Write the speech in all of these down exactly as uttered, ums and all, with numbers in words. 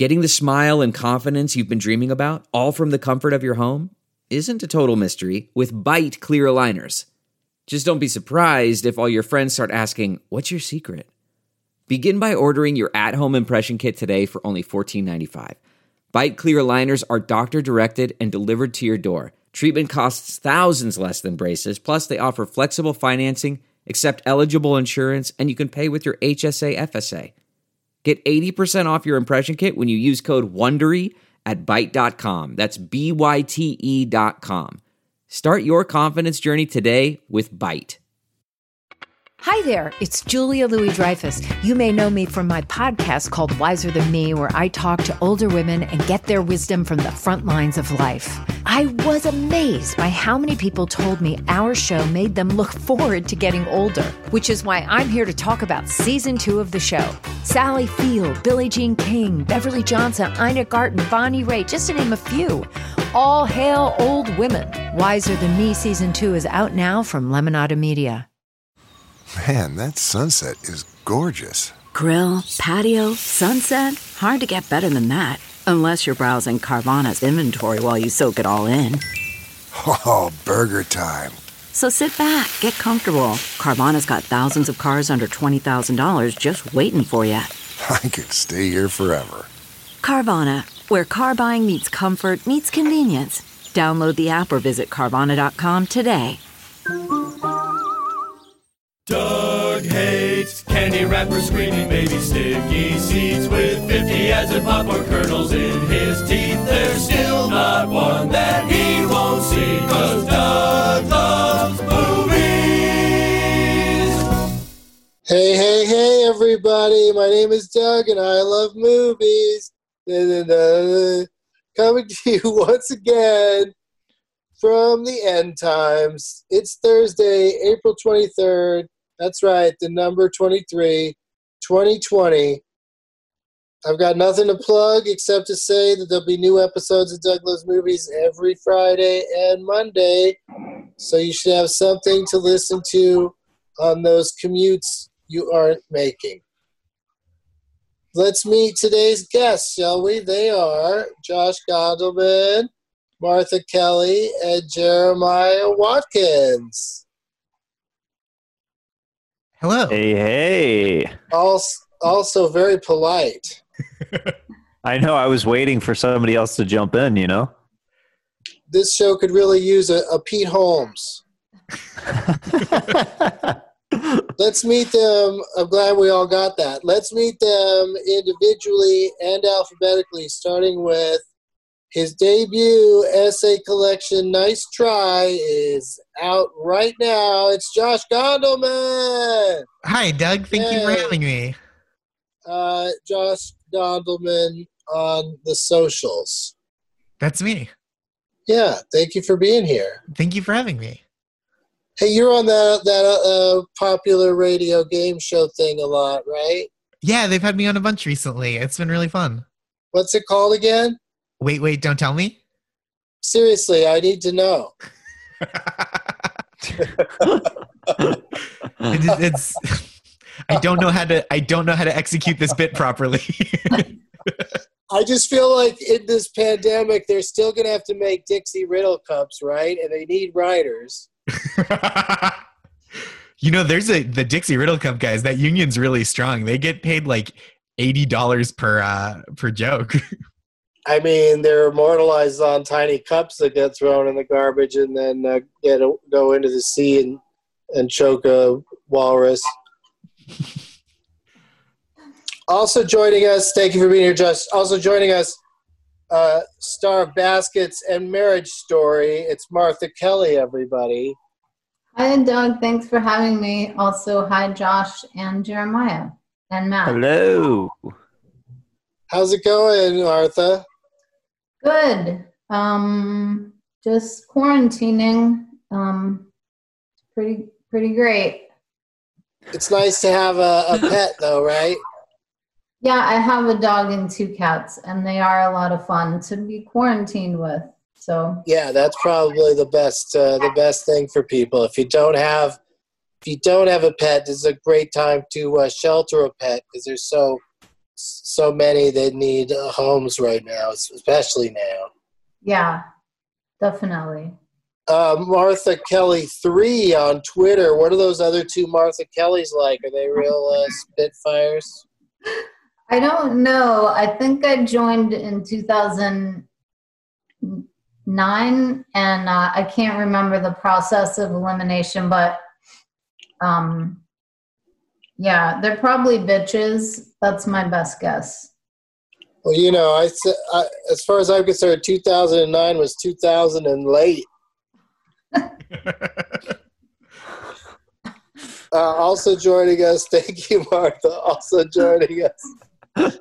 Getting the smile and confidence you've been dreaming about, all from the comfort of your home, isn't a total mystery with Byte clear aligners. Just don't be surprised if all your friends start asking, "What's your secret?" Begin by ordering your at-home impression kit today for only fourteen ninety-five. Byte clear aligners are doctor-directed and delivered to your door. Treatment costs thousands less than braces, plus they offer flexible financing, accept eligible insurance, and you can pay with your H S A F S A. Get eighty percent off your impression kit when you use code WONDERY at byte dot com. That's B Y T E dot com. Start your confidence journey today with Byte. Hi there, it's Julia Louis-Dreyfus. You may know me from my podcast called Wiser Than Me, where I talk to older women and get their wisdom from the front lines of life. I was amazed by how many people told me our show made them look forward to getting older, which is why I'm here to talk about season two of the show. Sally Field, Billie Jean King, Beverly Johnson, Ina Garten, Bonnie Raitt, just to name a few. All hail old women. Wiser Than Me season two is out now from Lemonada Media. Man, that sunset is gorgeous. Grill, patio, sunset. Hard to get better than that. Unless you're browsing Carvana's inventory while you soak it all in. Oh, burger time. So sit back, get comfortable. Carvana's got thousands of cars under twenty thousand dollars just waiting for you. I could stay here forever. Carvana, where car buying meets comfort, meets convenience. Download the app or visit Carvana dot com today. Doug hates candy wrappers, screaming baby sticky seeds with fifty ads and popcorn kernels in his teeth. There's still not one that he won't see, 'cause Doug loves movies. Hey, hey, hey, everybody. My name is Doug, and I love movies. Da-da-da. Coming to you once again from the end times. It's Thursday, April twenty-third. That's right, the number twenty-three, twenty twenty. I've got nothing to plug except to say that there'll be new episodes of Doug Loves Movies every Friday and Monday. So you should have something to listen to on those commutes you aren't making. Let's meet today's guests, shall we? They are Josh Gondelman, Martha Kelly, and Jeremiah Watkins. Hello. Hey, hey. Also, also very polite. I know. I was waiting for somebody else to jump in, you know? This show could really use a, a Pete Holmes. Let's meet them. I'm glad we all got that. Let's meet them individually and alphabetically, starting with his debut essay collection, Nice Try, is out right now. It's Josh Gondelman. Hi, Doug. Thank Yay. you for having me. Uh, Josh Gondelman on the socials. That's me. Yeah, thank you for being here. Thank you for having me. Hey, you're on that that uh, popular radio game show thing a lot, right? Yeah, they've had me on a bunch recently. It's been really fun. What's it called again? Wait, wait, don't tell me. Seriously, I need to know. it, it's I don't know how to I don't know how to execute this bit properly. I just feel like in this pandemic, they're still going to have to make Dixie Riddle cups, right? And they need writers. You know, there's a the Dixie Riddle Cup guys. That union's really strong. They get paid like eighty dollars per uh, per joke. I mean, they're immortalized on tiny cups that get thrown in the garbage and then uh, get a, go into the sea and, and choke a walrus. Also joining us, thank you for being here, Josh. Also joining us, uh, star of Baskets and Marriage Story, it's Martha Kelly, everybody. Hi, Doug. Thanks for having me. Also, hi, Josh and Jeremiah and Matt. Hello. How's it going, Martha? Good. Um, just quarantining. Um, pretty, pretty great. It's nice to have a, a pet, though, right? Yeah, I have a dog and two cats, and they are a lot of fun to be quarantined with. So yeah, that's probably the best, uh, the best thing for people. If you don't have, if you don't have a pet, this is a great time to uh, shelter a pet because they're so so many that need uh, homes right now, especially now. Yeah, definitely. Uh, Martha Kelly three on Twitter. What are those other two Martha Kellys like? Are they real uh, Spitfires? I don't know. I think I joined in two thousand nine, and uh, I can't remember the process of elimination, but um, yeah, they're probably bitches. That's my best guess. Well, you know, I, I as far as I'm concerned, two thousand nine was two thousand and late. uh, also joining us, thank you, Martha. Also joining us.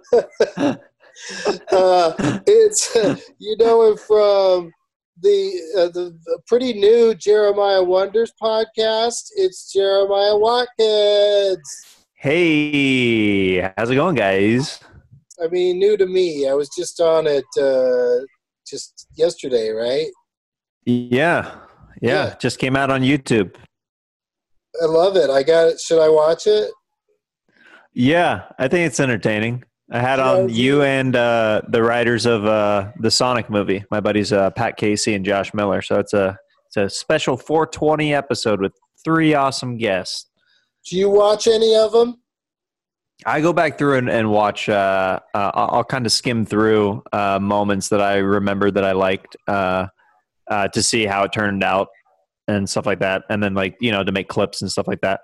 uh, it's you know him from the, uh, the the pretty new Jeremiah Wonders podcast. It's Jeremiah Watkins. Hey, how's it going, guys? I mean, new to me. I was just on it uh, just yesterday, right? Yeah, yeah, Yeah. just came out on YouTube. I love it. I got it. Should I watch it? Yeah, I think it's entertaining. I had on Yeah, you and uh, the writers of uh, the Sonic movie, my buddies uh, Pat Casey and Josh Miller. So it's a it's a special four twenty episode with three awesome guests. Do you watch any of them? I go back through and, and watch. Uh, uh, I'll, I'll kind of skim through uh, moments that I remember that I liked uh, uh, to see how it turned out and stuff like that, and then like you know to make clips and stuff like that.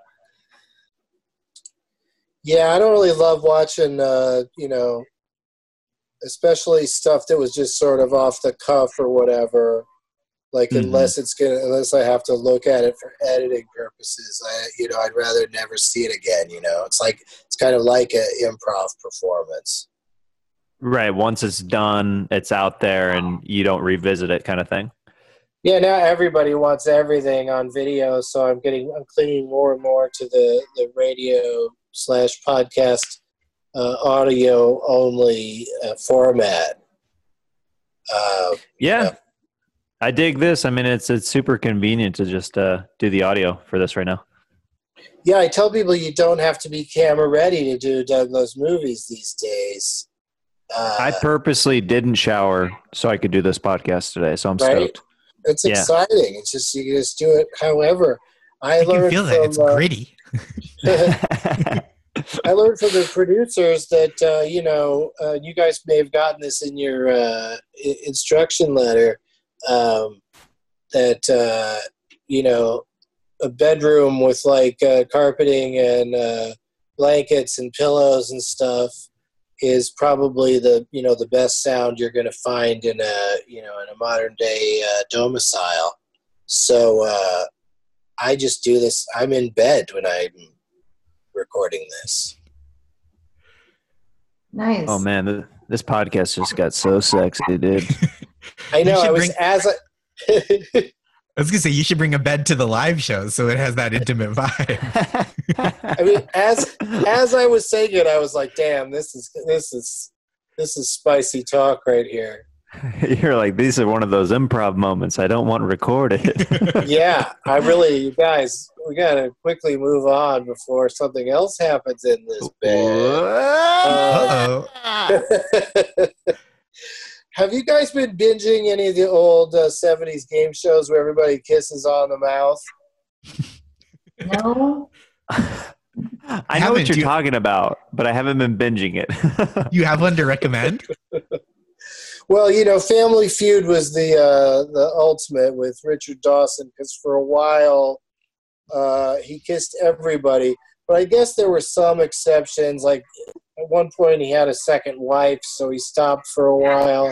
Yeah, I don't really love watching, uh, you know, especially stuff that was just sort of off the cuff or whatever. Like, Mhm. unless it's gonna, unless I have to look at it for editing purposes, I, you know, I'd rather never see it again. You know, it's like it's kind of like an improv performance. Right. Once it's done, it's out there, and you don't revisit it, kind of thing. Yeah, now everybody wants everything on video, so I'm getting, I'm clinging more and more to the the radio slash podcast uh, audio only uh, format. Uh, Yeah. Yeah. I dig this. I mean, it's it's super convenient to just uh, do the audio for this right now. Yeah, I tell people you don't have to be camera ready to do Douglas movies these days. Uh, I purposely didn't shower so I could do this podcast today, so I'm Right? stoked. it's yeah. exciting. It's just you can just do it. However, I, I can learned feel from that. It's uh, gritty. I learned from the producers that uh, you know uh, you guys may have gotten this in your uh, I- instruction letter um, that uh, you know a bedroom with like uh, carpeting and uh, blankets and pillows and stuff is probably the you know the best sound you're going to find in a you know in a modern day uh, domicile. So uh, I just do this. I'm in bed when I'm recording this. Nice. Oh man, th- this podcast just got so sexy, dude. I know. should I was bring- as I. I was gonna say you should bring a bed to the live show so it has that intimate vibe. I mean, as as I was saying it, I was like, "Damn, this is this is this is spicy talk right here." You're like, these are one of those improv moments I don't want recorded. Yeah, I really, you guys, we gotta quickly move on before something else happens in this bed. Uh-oh. Have you guys been binging any of the old uh, seventies game shows where everybody kisses on the mouth? No. I know Haven't what you're you- talking about, but I haven't been binging it. You have one to recommend? Well, you know, Family Feud was the uh, the ultimate with Richard Dawson because for a while uh, he kissed everybody. But I guess there were some exceptions. Like at one point he had a second wife, so he stopped for a while.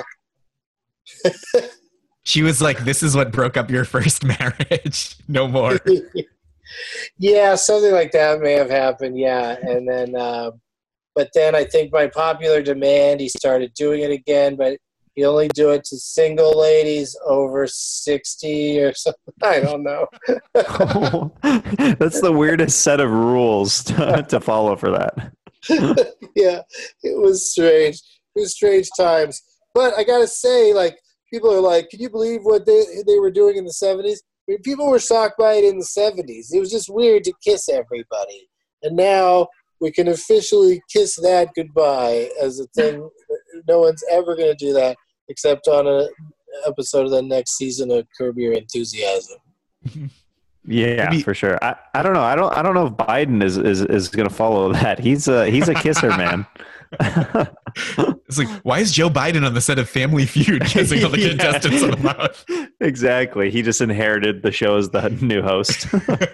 She was like, "This is what broke up your first marriage. No more." Yeah, something like that may have happened. Yeah, and then, uh, but then I think by popular demand he started doing it again, but he only do it to single ladies over sixty or something. I don't know. That's the weirdest set of rules to, to follow for that. Yeah, it was strange. It was strange times. But I gotta say, like, people are like, "Can you believe what they they were doing in the seventies?" I mean, people were shocked by it in the seventies. It was just weird to kiss everybody. And now we can officially kiss that goodbye as a thing. No one's ever going to do that except on an episode of the next season of Curb Your Enthusiasm. Yeah, Maybe. for sure. I, I don't know. I don't I don't know if Biden is is, is going to follow that. He's a he's a kisser, man. It's like, why is Joe Biden on the set of Family Feud kissing all the Yeah. contestants on the mouth? Exactly. He just inherited the show as the new host.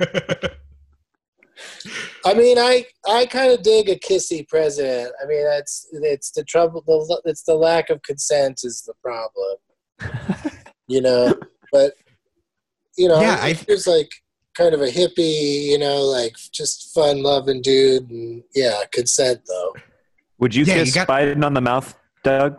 I mean, I I kind of dig a kissy president. I mean, that's it's the trouble. The, it's the lack of consent is the problem. You know, but you know, Yeah, I- there's like kind of a hippie, you know, like just fun loving dude, and yeah, consent though. Would you Yeah, you kiss got- Biden on the mouth, Doug?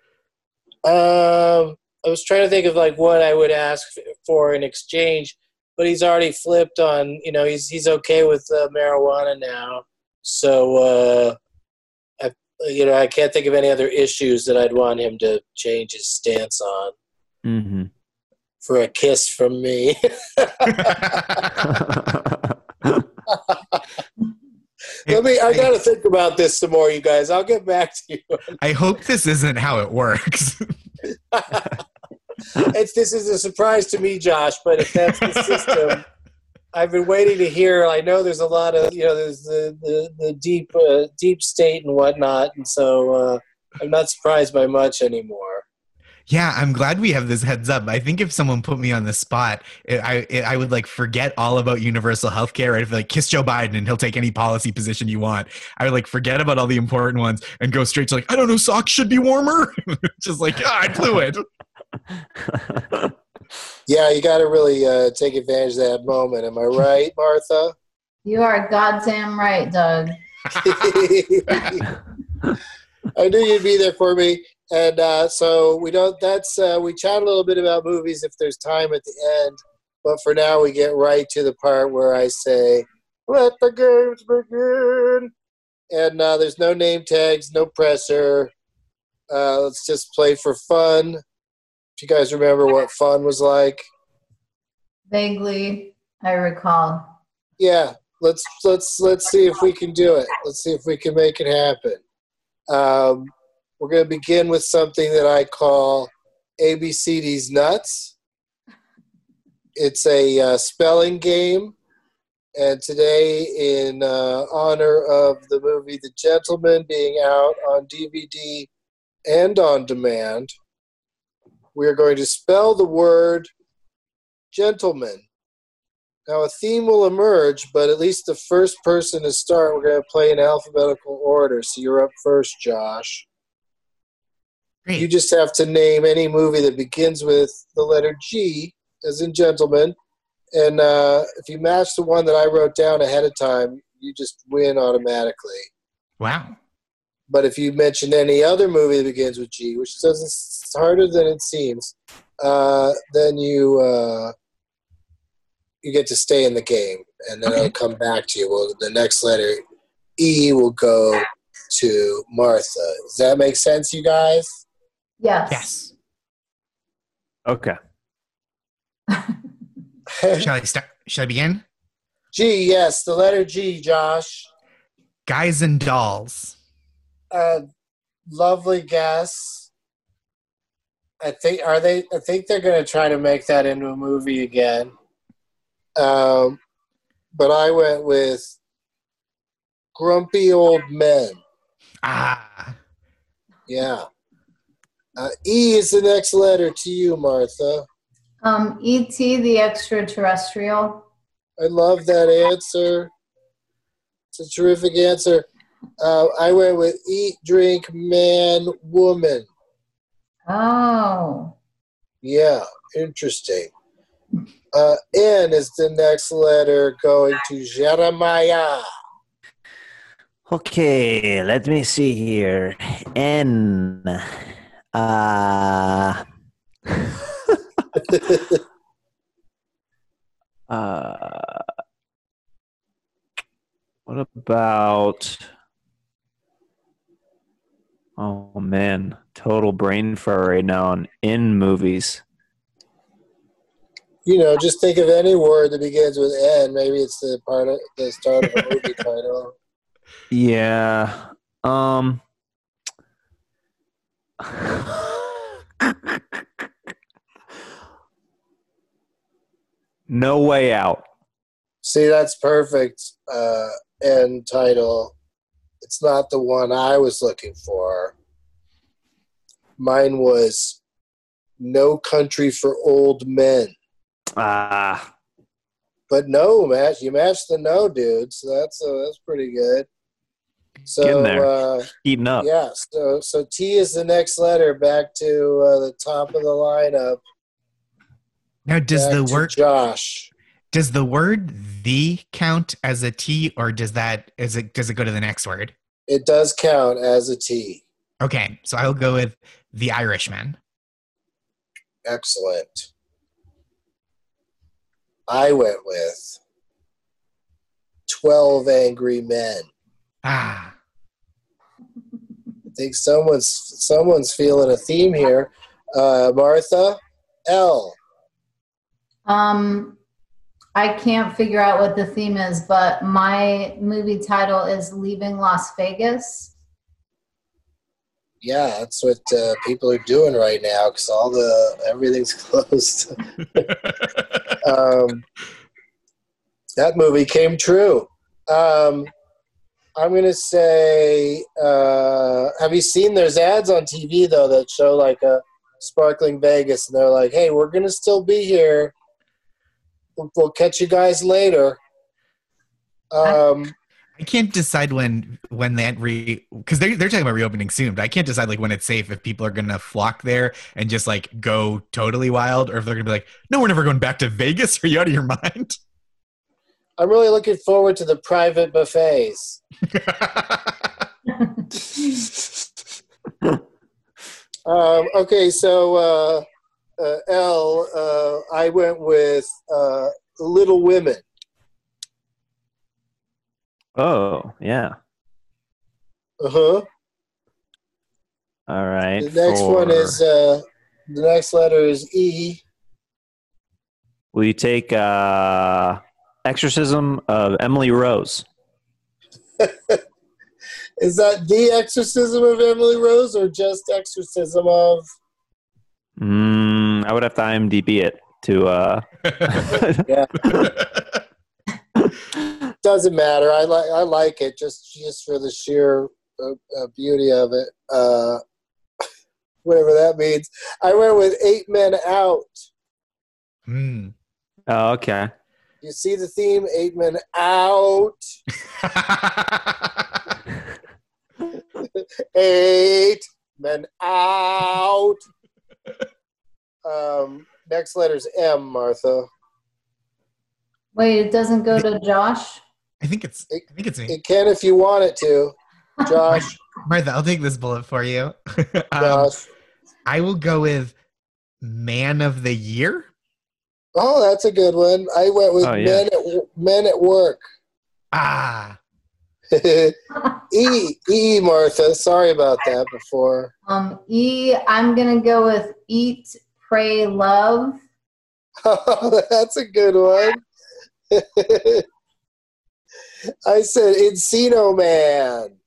Um, I was trying to think of like what I would ask for in exchange, but he's already flipped on. You know, he's he's okay with uh, marijuana now, so uh, I you know I can't think of any other issues that I'd want him to change his stance on Mm-hmm. for a kiss from me. Let me. I got to think about this some more, you guys. I'll get back to you. I hope this isn't how it works. It's this is a surprise to me, Josh. But if that's the system, I've been waiting to hear. I know there's a lot of you know there's the the, the deep uh, deep state and whatnot, and so uh, I'm not surprised by much anymore. Yeah, I'm glad we have this heads up. I think if someone put me on the spot, it, I it, I would like forget all about universal healthcare. Right? If like kiss Joe Biden and he'll take any policy position you want, I would like forget about all the important ones and go straight to like I don't know, socks should be warmer. Just like ah, I blew it. Yeah, you got to really uh, take advantage of that moment. Am I right, Martha? You are goddamn right, Doug. I knew you'd be there for me. And uh, so we don't. That's uh, we chat a little bit about movies if there's time at the end. But for now, we get right to the part where I say, "Let the games begin." And uh, there's no name tags, no pressure. Uh, let's just play for fun. If you guys remember what fun was like, Vaguely, I recall. yeah. Let's let's let's see if we can do it. Let's see if we can make it happen. Um, We're going to begin with something that I call A B C D's Nuts. It's a uh, spelling game. And today, in uh, honor of the movie The Gentleman being out on D V D and on demand, we are going to spell the word gentleman. Now, a theme will emerge, but at least the first person to start, we're going to play in alphabetical order. So you're up first, Josh. Great. You just have to name any movie that begins with the letter G, as in gentleman. And uh, if you match the one that I wrote down ahead of time, you just win automatically. Wow. But if you mention any other movie that begins with G, which doesn't, it's harder than it seems, uh, then you uh, you get to stay in the game, and then Okay. I'll come back to you. Well, the next letter, E, will go to Martha. Does that make sense, you guys? Yes. Yes. Okay. Shall I start? Shall I begin? G, yes, the letter G, Josh. Guys and dolls. Uh, lovely guess. I think are they? I think they're going to try to make that into a movie again. Um, but I went with Grumpy Old Men. Ah. Yeah. Uh, E is the next letter to you, Martha. Um, E T the extraterrestrial. I love that answer. It's a terrific answer. Uh, I went with Eat, Drink, Man, Woman. Oh. Yeah, interesting. Uh, N is the next letter going to Jeremiah. Okay, let me see here. N. Uh, uh, what about? Oh man, total brain fur right now on in movies. You know, just think of any word that begins with N. Maybe it's the part of the start of a movie title. Yeah. Um. No Way Out. See, that's perfect uh, end title. It's not the one I was looking for. Mine was No Country for Old Men. Ah. But no, match you matched the no, dude. So that's uh, that's pretty good. So Getting there. Uh, Heating up. yeah, so so T is the next letter back to uh, the top of the lineup. Now, does Back the to word Josh? does the word "the" count as a T, or does that is it does it go to the next word? It does count as a T. Okay, so I'll go with The Irishman. Excellent. I went with twelve Angry Men. Ah. I think someone's someone's feeling a theme here. Uh, Martha, L. Um, I can't figure out what the theme is, but my movie title is Leaving Las Vegas. Yeah, that's what uh, people are doing right now because all the everything's closed. um, that movie came true. Um, I'm gonna say, uh, have you seen? There's ads on T V though that show like a sparkling Vegas, and they're like, "Hey, we're gonna still be here. We'll, we'll catch you guys later." Um, I can't decide when when that re because they're they're talking about reopening soon, but I can't decide like when it's safe if people are gonna flock there and just like go totally wild, or if they're gonna be like, no, we're never going back to Vegas. Are you out of your mind? I'm really looking forward to the private buffets. um, okay, so uh, uh, L, uh, I went with uh, Little Women. Oh, yeah. Uh-huh. All right. The next for- one is, uh, the next letter is E. Will you take uh, Exorcism of Emily Rose? Is that The Exorcism of Emily Rose or just Exorcism of... Mm, I would have to IMDb it to... Uh... yeah. Doesn't matter. I like I like it just just for the sheer uh, uh, beauty of it. Uh, whatever that means. I went with Eight Men Out. Hmm. Oh, okay. You see the theme? Eight Men Out. Eight Men Out. Um, next letter's M, Martha. Wait, it doesn't go to Josh? I think it's I think it's me. It can if you want it to. Josh. Martha, I'll take this bullet for you. um, Josh. I will go with Man of the Year. Oh, that's a good one. I went with Oh, yeah. men, at, men at Work. Ah. E, E, Martha. Sorry about that before. Um, E, I'm going to go with Eat, Pray, Love. Oh, that's a good one. I said Encino Man.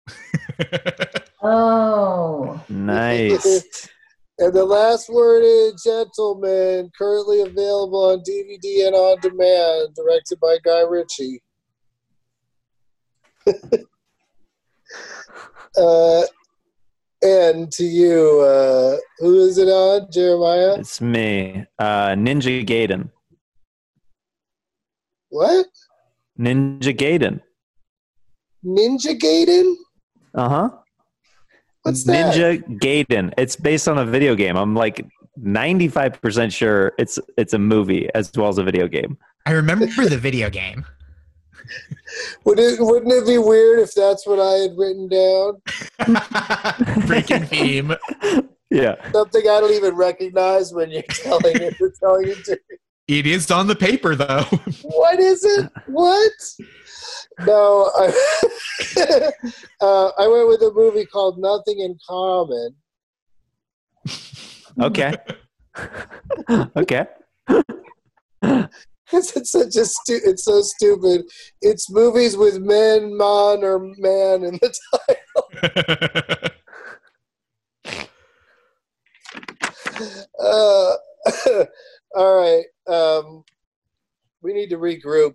Oh. Nice. And the last word is Gentleman, currently available on D V D and on demand, directed by Guy Ritchie. uh, and to you, uh, who is it on, Jeremiah? It's me. Uh, Ninja Gaiden. What? Ninja Gaiden. Ninja Gaiden? Uh-huh. What's that? Ninja Gaiden. It's based on a video game. I'm like ninety-five percent sure it's it's a movie as well as a video game. I remember the video game. Would it, wouldn't it be weird if that's what I had written down? Freaking theme. Yeah. Something I don't even recognize when you're telling it, you're telling it to me. It is on the paper, though. What is it? What? No, I, uh, I went with a movie called Nothing in Common. Okay. Okay. It's such a stu- It's so stupid. It's movies with men, man, or man in the title. uh, all right. Um, we need to regroup.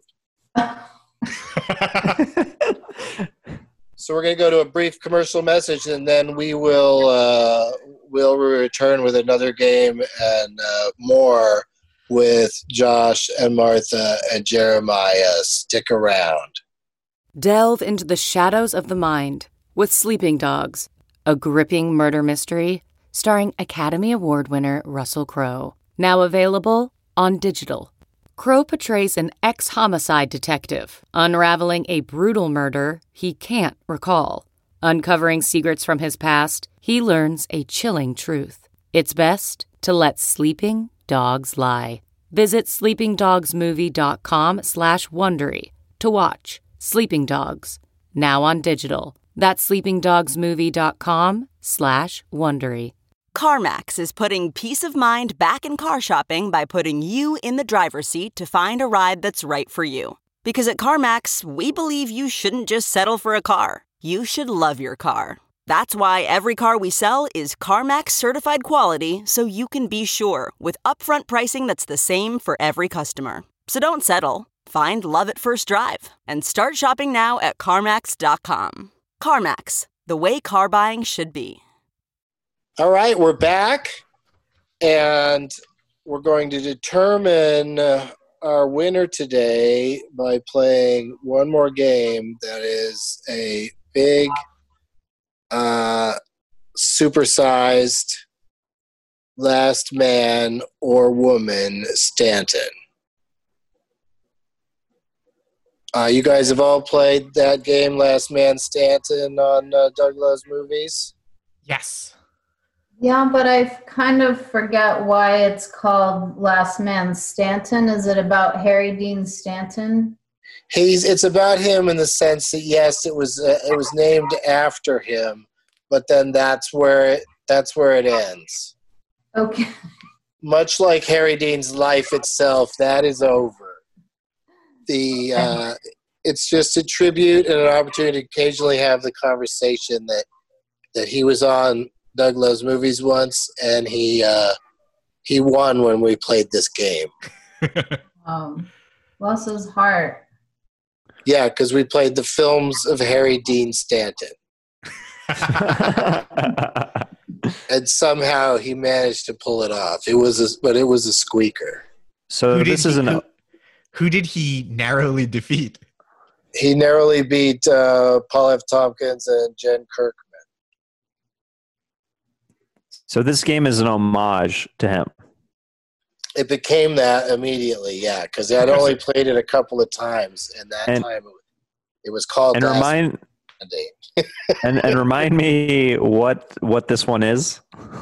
So we're going to go to a brief commercial message, and then we will uh, we'll return with another game and uh, more with Josh and Martha and Jeremiah. Stick around. Delve into the shadows of the mind with Sleeping Dogs, a gripping murder mystery starring Academy Award winner Russell Crowe. Now available on digital. Crowe portrays an ex-homicide detective, unraveling a brutal murder he can't recall. Uncovering secrets from his past, he learns a chilling truth. It's best to let sleeping dogs lie. Visit sleepingdogsmovie.com slash Wondery to watch Sleeping Dogs, now on digital. That's sleepingdogsmovie.com slash Wondery. CarMax is putting peace of mind back in car shopping by putting you in the driver's seat to find a ride that's right for you. Because at CarMax, we believe you shouldn't just settle for a car. You should love your car. That's why every car we sell is CarMax certified quality, so you can be sure with upfront pricing that's the same for every customer. So don't settle. Find love at first drive and start shopping now at CarMax dot com. CarMax, the way car buying should be. All right, we're back, and we're going to determine uh, our winner today by playing one more game that is a big, uh, supersized last man or woman Stanton. Uh, you guys have all played that game, Last Man Stanton, on uh, Doug Loves Movies? Yes. Yeah, but I kind of forget why it's called Last Man Stanton. Is it about Harry Dean Stanton? He's. It's about him in the sense that yes, it was uh, it was named after him, but then that's where it that's where it ends. Okay. Much like Harry Dean's life itself, that is over. The uh, it's just a tribute and an opportunity to occasionally have the conversation that that he was on Doug Loves Movies once, and he uh, he won when we played this game. Um, bless his heart. Yeah, because we played the films of Harry Dean Stanton. And somehow he managed to pull it off. It was, a, but it was a squeaker. So Who this did is he- an. who, who did he narrowly defeat? He narrowly beat uh, Paul F. Tompkins and Jen Kirkman. So this game is an homage to him. It became that immediately, yeah, because I'd only played it a couple of times, and that And- time it, it was called And Last remind Monday. and, and remind me what what this one is.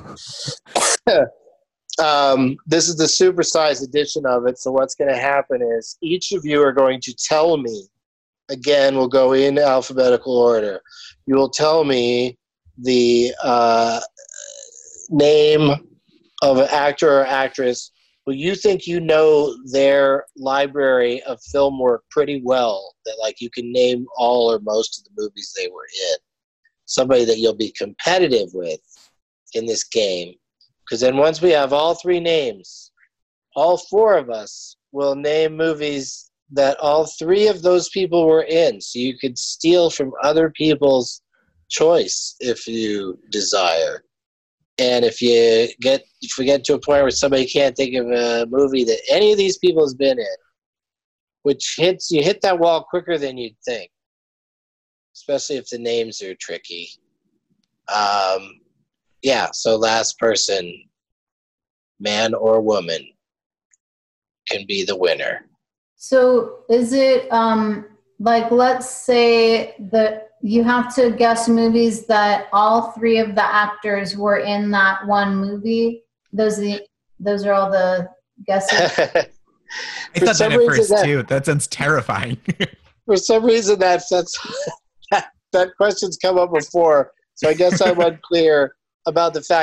Um, this is the supersized edition of it. So what's going to happen is each of you are going to tell me, again, we'll go in alphabetical order. You will tell me the uh, name of an actor or actress who you think you know their library of film work pretty well, that like you can name all or most of the movies they were in. Somebody that you'll be competitive with in this game. Because then once we have all three names, all four of us will name movies that all three of those people were in. So you could steal from other people's choice if you desire. And if you get if we get to a point where somebody can't think of a movie that any of these people has been in, which hits you hit that wall quicker than you'd think, especially if the names are tricky. Um, yeah, so last person, man or woman, can be the winner. So is it um, like, let's say that you have to guess movies that all three of the actors were in that one movie? Those are the, those are all the guesses? I thought that at first that, too. That sounds terrifying. For some reason, that's, that's, that, that question's come up before. So I guess I'm unclear about the fact that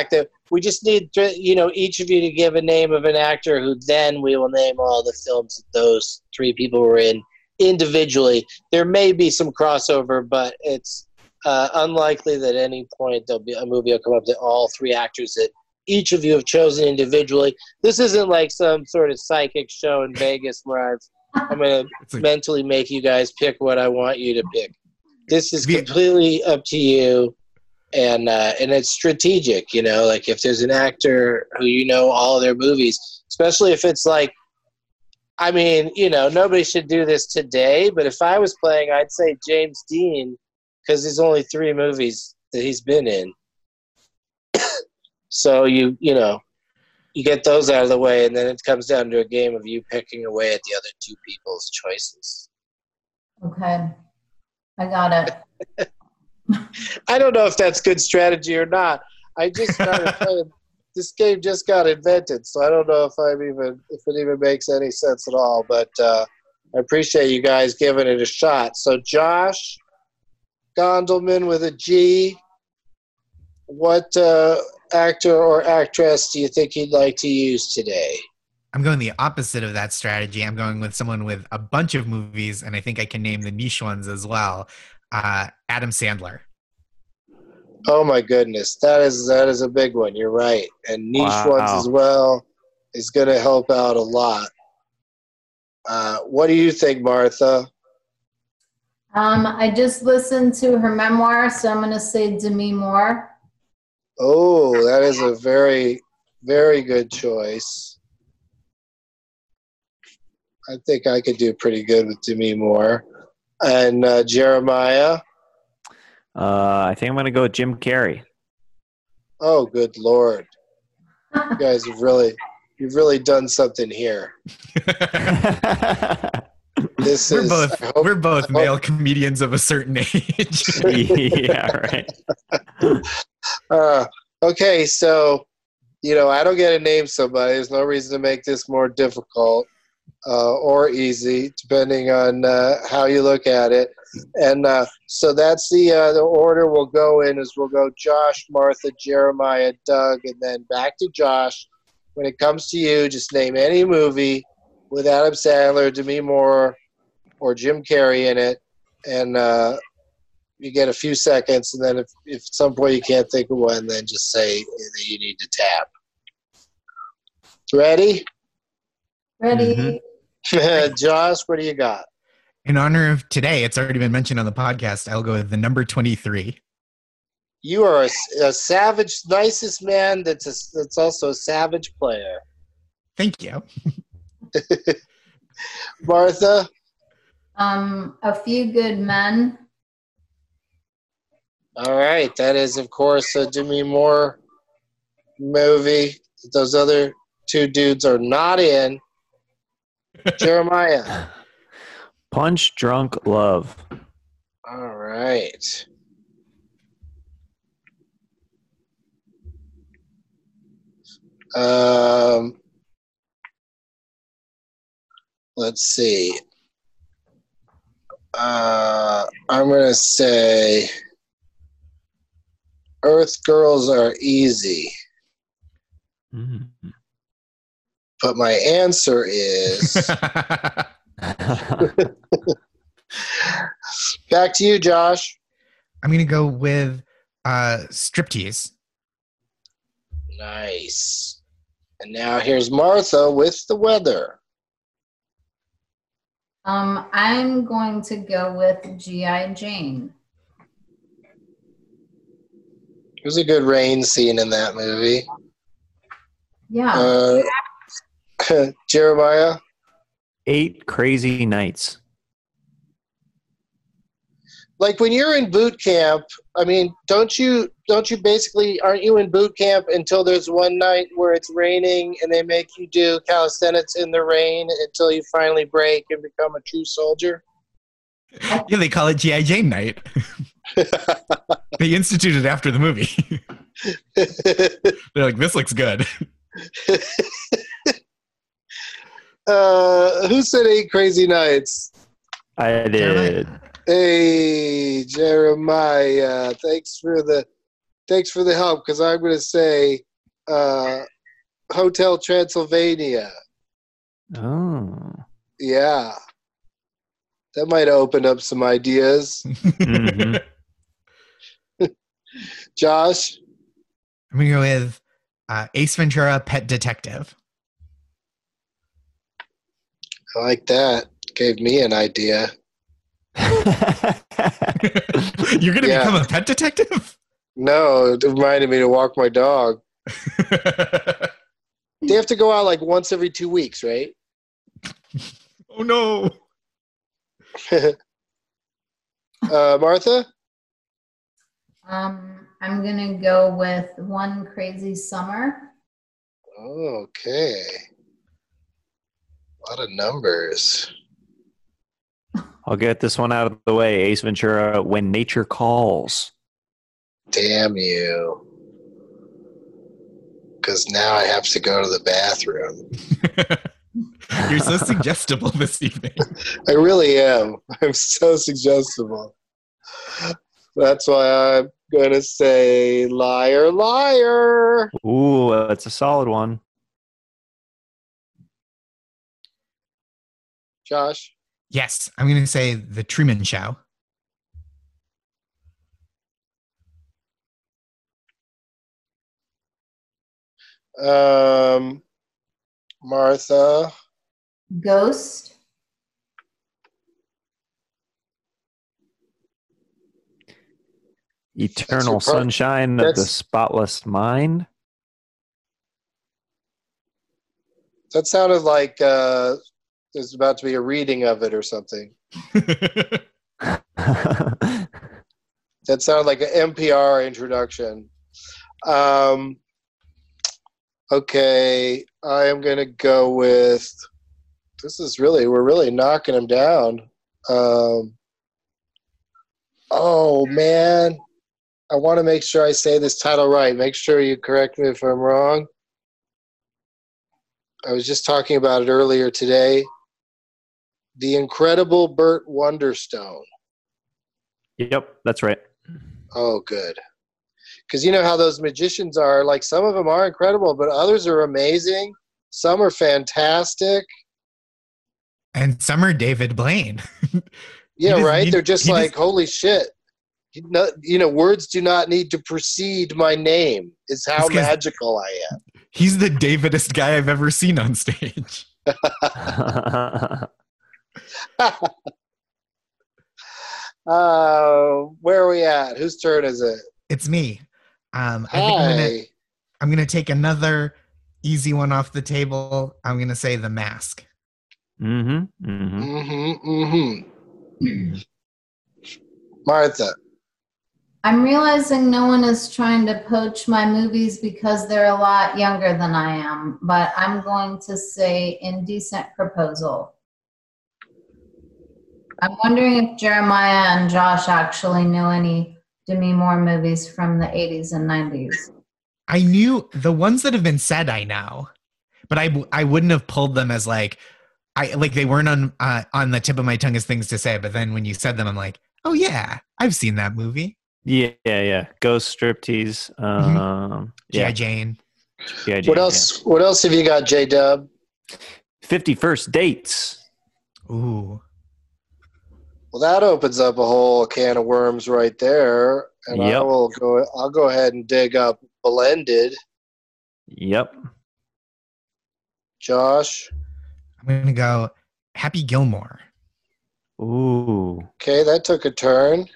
we just need, you know, each of you to give a name of an actor who then we will name all the films that those three people were in individually. There may be some crossover, but it's uh, unlikely that at any point there'll be a movie will come up that all three actors that each of you have chosen individually. This isn't like some sort of psychic show in Vegas where I've, I'm going to mentally make you guys pick what I want you to pick. This is completely up to you. And uh, and it's strategic, you know, like if there's an actor who you know all of their movies, especially if it's like, I mean, you know, nobody should do this today, but if I was playing, I'd say James Dean, because there's only three movies that he's been in. So you, you know, you get those out of the way, and then it comes down to a game of you picking away at the other two people's choices. Okay. I got it. I don't know if that's good strategy or not. I just started playing. This game just got invented, so I don't know if I'm even if it even makes any sense at all. But uh, I appreciate you guys giving it a shot. So Josh Gondelman with a G. What uh, actor or actress do you think you'd like to use today? I'm going the opposite of that strategy. I'm going with someone with a bunch of movies, and I think I can name the niche ones as well. Uh, Adam Sandler. Oh my goodness, that is that is a big one. You're right, and niche Wow. ones as well is going to help out a lot. Uh, what do you think, Martha? Um, I just listened to her memoir, so I'm going to say Demi Moore. Oh, that is a very, very good choice. I think I could do pretty good with Demi Moore. And uh, Jeremiah? Uh, I think I'm going to go with Jim Carrey. Oh, good Lord. You guys have really, you've really done something here. This we're is, both hope, we're both male comedians of a certain age. Yeah, right. uh, okay, so, you know, I don't get to name somebody. There's no reason to make this more difficult. Uh, or easy, depending on uh, how you look at it. And uh, so that's the uh, the order we'll go in is we'll go Josh, Martha, Jeremiah, Doug, and then back to Josh. When it comes to you, just name any movie with Adam Sandler, Demi Moore, or Jim Carrey in it, and uh, you get a few seconds, and then if, if at some point you can't think of one, then just say that you need to tap. Ready? Ready? Mm-hmm. Josh, what do you got? In honor of today, it's already been mentioned on the podcast. I'll go with the number twenty-three. You are a, a savage, nicest man that's a, that's also a savage player. Thank you. Martha? Um, A Few Good Men. All right. That is, of course, a Demi Moore movie. Those other two dudes are not in. Jeremiah? Punch Drunk Love. All right. Um, let's see. Uh, I'm going to say Earth Girls Are Easy. Mm-hmm. But my answer is... Back to you, Josh. I'm going to go with uh, Striptease. Nice. And now here's Martha with the weather. Um, I'm going to go with G I. Jane. There's a good rain scene in that movie. Yeah. Uh, Jeremiah? Eight Crazy Nights. Like when you're in boot camp, I mean, don't you don't you basically aren't you in boot camp until there's one night where it's raining and they make you do calisthenics in the rain until you finally break and become a true soldier? Yeah, they call it G I. Jane night. They instituted it after the movie. They're like, this looks good. uh, who said Eight Crazy Nights? I did. Hey, Jeremiah, thanks for the thanks for the help, because I'm going to say uh, Hotel Transylvania. Oh. Yeah. That might have opened up some ideas. Mm-hmm. Josh? I'm going to go with uh, Ace Ventura, Pet Detective. I like that. Gave me an idea. You're going to Yeah. become a pet detective? No, it reminded me to walk my dog. They have to go out like once every two weeks, right? Oh, no. uh, Martha? Um, I'm gonna go with One Crazy Summer. Okay. A lot of numbers. I'll get this one out of the way. Ace Ventura, When Nature Calls. Damn you. Because now I have to go to the bathroom. You're so suggestible this evening. I really am. I'm so suggestible. That's why I'm going to say liar, liar. Ooh, that's a solid one. Josh? Yes, I'm going to say The Truman Show. Um, Martha? Ghost. Eternal That's your part- Sunshine of the that's- Spotless Mind. That sounded like uh, there's about to be a reading of it or something. That sounded like an N P R introduction. Um, okay, I am going to go with. This is really, we're really knocking him down. Um, oh, man. I want to make sure I say this title right. Make sure you correct me if I'm wrong. I was just talking about it earlier today. The Incredible Burt Wonderstone. Yep, that's right. Oh, good. Because you know how those magicians are. Like, some of them are incredible, but others are amazing. Some are fantastic. And some are David Blaine. Yeah, just right? need- They're just he like, just- holy shit. You know, you know, words do not need to precede my name, is how It's 'cause- magical I am. He's the Davidest guy I've ever seen on stage. uh, where are we at? Whose turn is it? It's me. Um, I think I'm gonna, Hi. I'm gonna take another easy one off the table. I'm gonna say The Mask. Mm-hmm. Mm-hmm. Mm-hmm. Mm-hmm. Martha. I'm realizing no one is trying to poach my movies because they're a lot younger than I am, but I'm going to say Indecent Proposal. I'm wondering if Jeremiah and Josh actually know any Demi Moore movies from the eighties and nineties. I knew the ones that have been said. I know, but I I wouldn't have pulled them as like I like they weren't on uh, on the tip of my tongue as things to say. But then when you said them, I'm like, oh yeah, I've seen that movie. Yeah, yeah, yeah. Ghost Striptease. Um, G I. yeah. Jane. G I. Jane. What else? What else have you got, J Dub? Fifty First Dates. Ooh. Well, that opens up a whole can of worms right there, and I Yep. will go. I'll go ahead and dig up Blended. Yep. Josh. I'm gonna go Happy Gilmore. Ooh. Okay, that took a turn.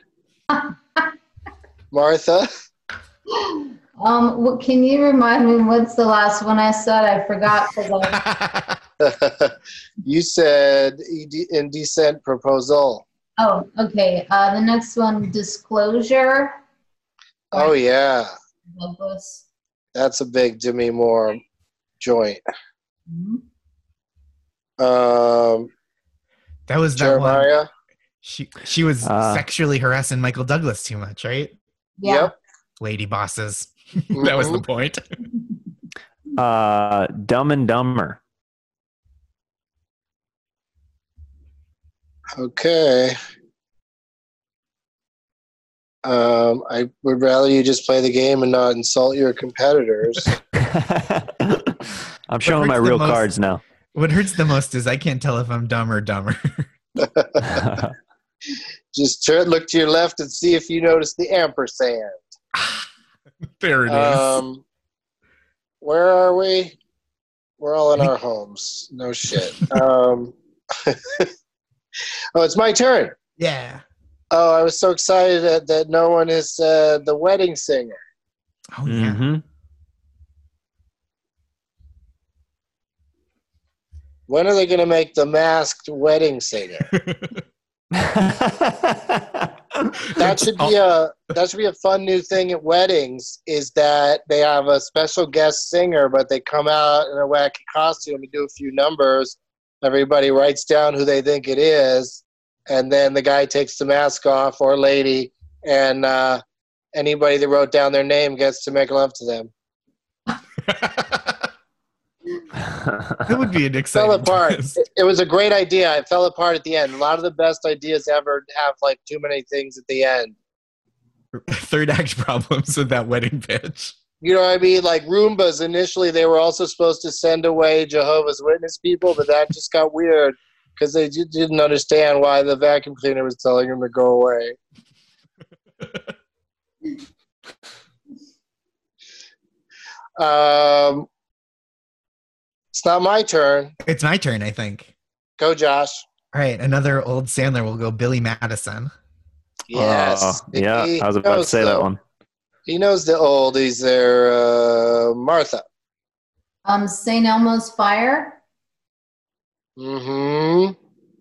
Martha. Um, what, can you remind me what's the last one I said? I forgot because I. You said Indecent Proposal. Oh, okay. Uh, the next one, Disclosure. Oh yeah, Douglas. that's a big Demi Moore joint. Mhm. Um, That was that one. Jeremiah. She she was Uh, sexually harassing Michael Douglas too much, right? Yeah. Yep. Lady bosses. That was the Mhm. point. Uh, Dumb and Dumber. Okay. Um, I would rather you just play the game and not insult your competitors. I'm showing my real most, cards now. What hurts the most is I can't tell if I'm dumb or dumber. Just turn, look to your left and see if you notice the ampersand. There it is. Um, where are we? We're all in our homes. No shit. um, oh, it's my turn. Yeah. Oh, I was so excited that, that no one has said The Wedding Singer. Oh, yeah. Mm-hmm. When are they going to make The Masked Wedding Singer? That should be a that should be a fun new thing at weddings. Is that they have a special guest singer, but they come out in a wacky costume and do a few numbers. Everybody writes down who they think it is, and then the guy takes the mask off, or lady, and uh, anybody that wrote down their name gets to make love to them. That would be an exciting Fell apart. twist. It, it was a great idea. It fell apart at the end. A lot of the best ideas ever have like too many things at the end. Third act problems with that wedding pitch. You know what I mean? Like Roombas, initially they were also supposed to send away Jehovah's Witness people, but that just got weird because they just didn't understand why the vacuum cleaner was telling them to go away. um, it's not my turn. It's my turn, I think. Go, Josh. All right, another old Sandler will go Billy Madison. Yes. Uh, yeah, He I was about to knows say the- that one. He knows the oldies there. Uh, Martha. Um, Saint Elmo's Fire. Mm-hmm.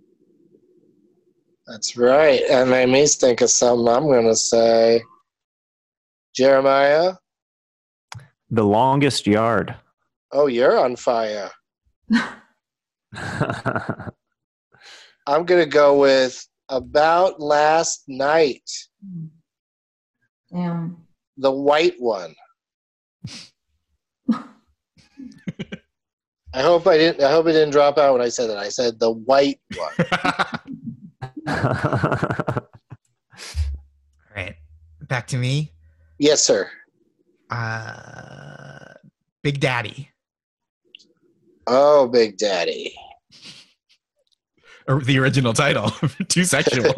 That's right. And I may think of something I'm going to say. Jeremiah. The Longest Yard. Oh, you're on fire. I'm going to go with About Last Night. Damn. The white one. I hope I didn't I hope it didn't drop out when I said that. I said the white one. All right, back to me. Yes, sir. Uh, Big Daddy. Oh, Big Daddy. Or the original title. Too sexual.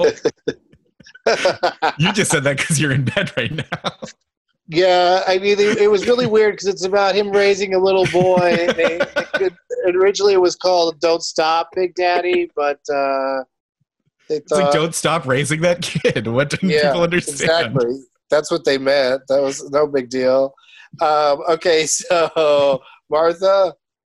You just said that because you're in bed right now. Yeah, I mean, it, it was really weird because it's about him raising a little boy. They, they could, originally, it was called "Don't Stop, Big Daddy," but uh, they It's like, thought, don't stop raising that kid. What didn't yeah, people understand? exactly. That's what they meant. That was no big deal. Um, okay, so Martha.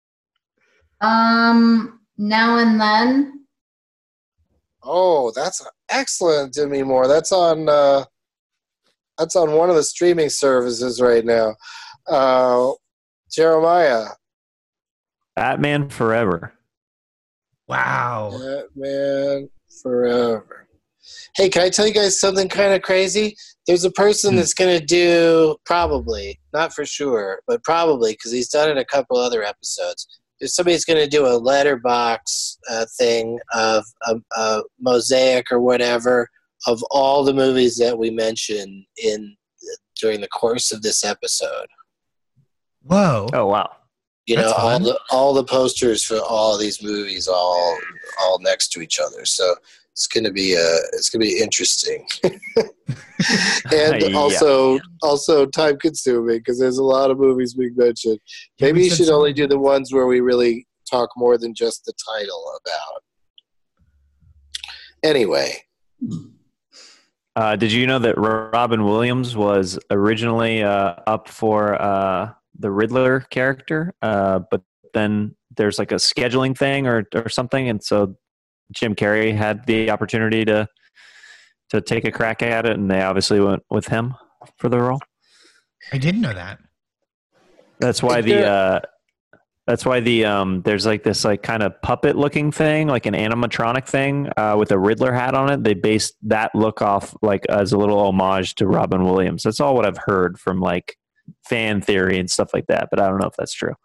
Um, Now and Then. Oh, that's excellent, Demi Moore. That's on. Uh, that's on one of the streaming services right now. Uh, Jeremiah. Batman Forever. Wow. Batman Forever. Hey, can I tell you guys something kind of crazy? There's a person that's going to do, probably, not for sure, but probably, because he's done it a couple other episodes. There's somebody that's going to do a letterbox uh, thing of a, a mosaic or whatever of all the movies that we mentioned in during the course of this episode. Whoa. Oh, wow. You That's know, all fun. the all the posters for all of these movies, all all next to each other. So it's gonna be uh, it's gonna be interesting, and Yeah. also also time consuming because there's a lot of movies being mentioned. Yeah, Maybe we you said should some- only do the ones where we really talk more than just the title about. Anyway, Uh, did you know that Robin Williams was originally uh, up for uh, the Riddler character, uh, but then there's like a scheduling thing or or something, and so Jim Carrey had the opportunity to to take a crack at it, and they obviously went with him for the role. I didn't know that. That's why the uh, that's why the um, there's like this like kind of puppet looking thing, like an animatronic thing uh, with a Riddler hat on it. They based that look off like as a little homage to Robin Williams. That's all what I've heard from like fan theory and stuff like that, but I don't know if that's true.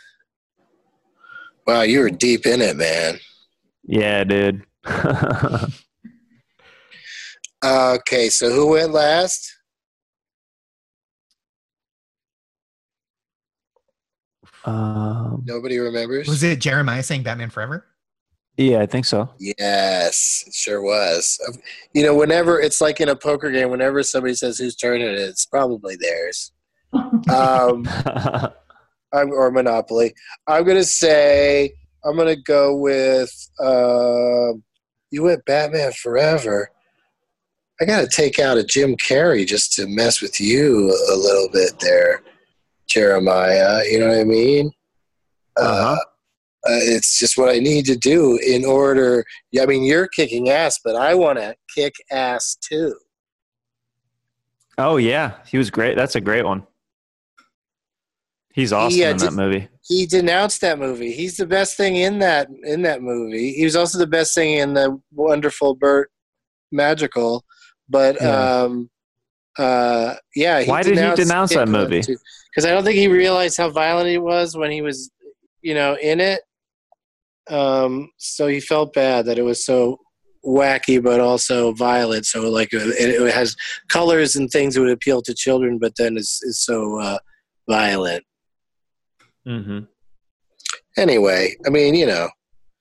wow, you were deep in it, man. Yeah, dude. Okay, so who went last? Um, Nobody remembers? Was it Jeremiah saying Batman Forever? yeah, I think so. Yes, it sure was. You know, whenever it's like in a poker game, whenever somebody says whose turn it is, it's probably theirs. Um, I'm, or Monopoly. I'm going to say, I'm going to go with, uh, you went Batman Forever. I got to take out a Jim Carrey just to mess with you a little bit there, Jeremiah. You know what I mean? Uh-huh. Uh, uh, it's just what I need to do in order. I mean, you're kicking ass, but I want to kick ass too. Oh, yeah. He was great. That's a great one. He's awesome He, uh, in that did- movie. He denounced that movie. He's the best thing in that in that movie. He was also the best thing in the Wonderful Burt Magical. But Yeah. um, uh, yeah. He Why did he denounce that movie? Because I don't think he realized how violent he was when he was, you know, in it. Um, so he felt bad that it was so wacky, but also violent. So like it, it has colors and things that would appeal to children, but then is is so uh, violent. Mm-hmm. Anyway, I mean, you know,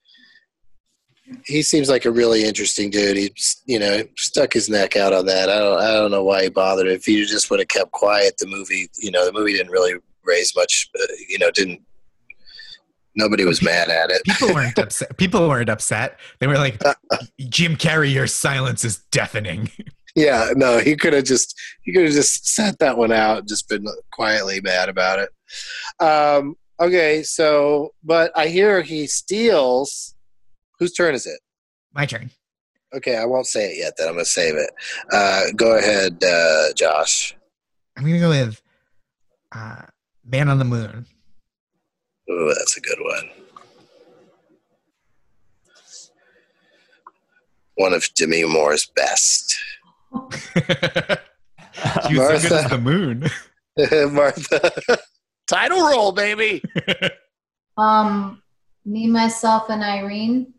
he seems like a really interesting dude. He, you know, stuck his neck out on that. I don't, I don't know why he bothered. If he just would have kept quiet, the movie, you know, the movie didn't really raise much. Uh, you know, didn't. Nobody was mad at it. People weren't upset. People weren't upset. They were like, Jim Carrey, your silence is deafening. Yeah, no, he could have just he could have just sat that one out and just been quietly mad about it. Um, okay, so but I hear he steals. Whose turn is it? My turn. Okay, I won't say it yet. Then I'm going to save it. Uh, go ahead, uh, Josh. I'm going to go with uh, Man on the Moon. Oh, that's a good one. One of Demi Moore's best. She was so good as the moon. Martha. Title roll, baby. Um, Me, Myself, and Irene.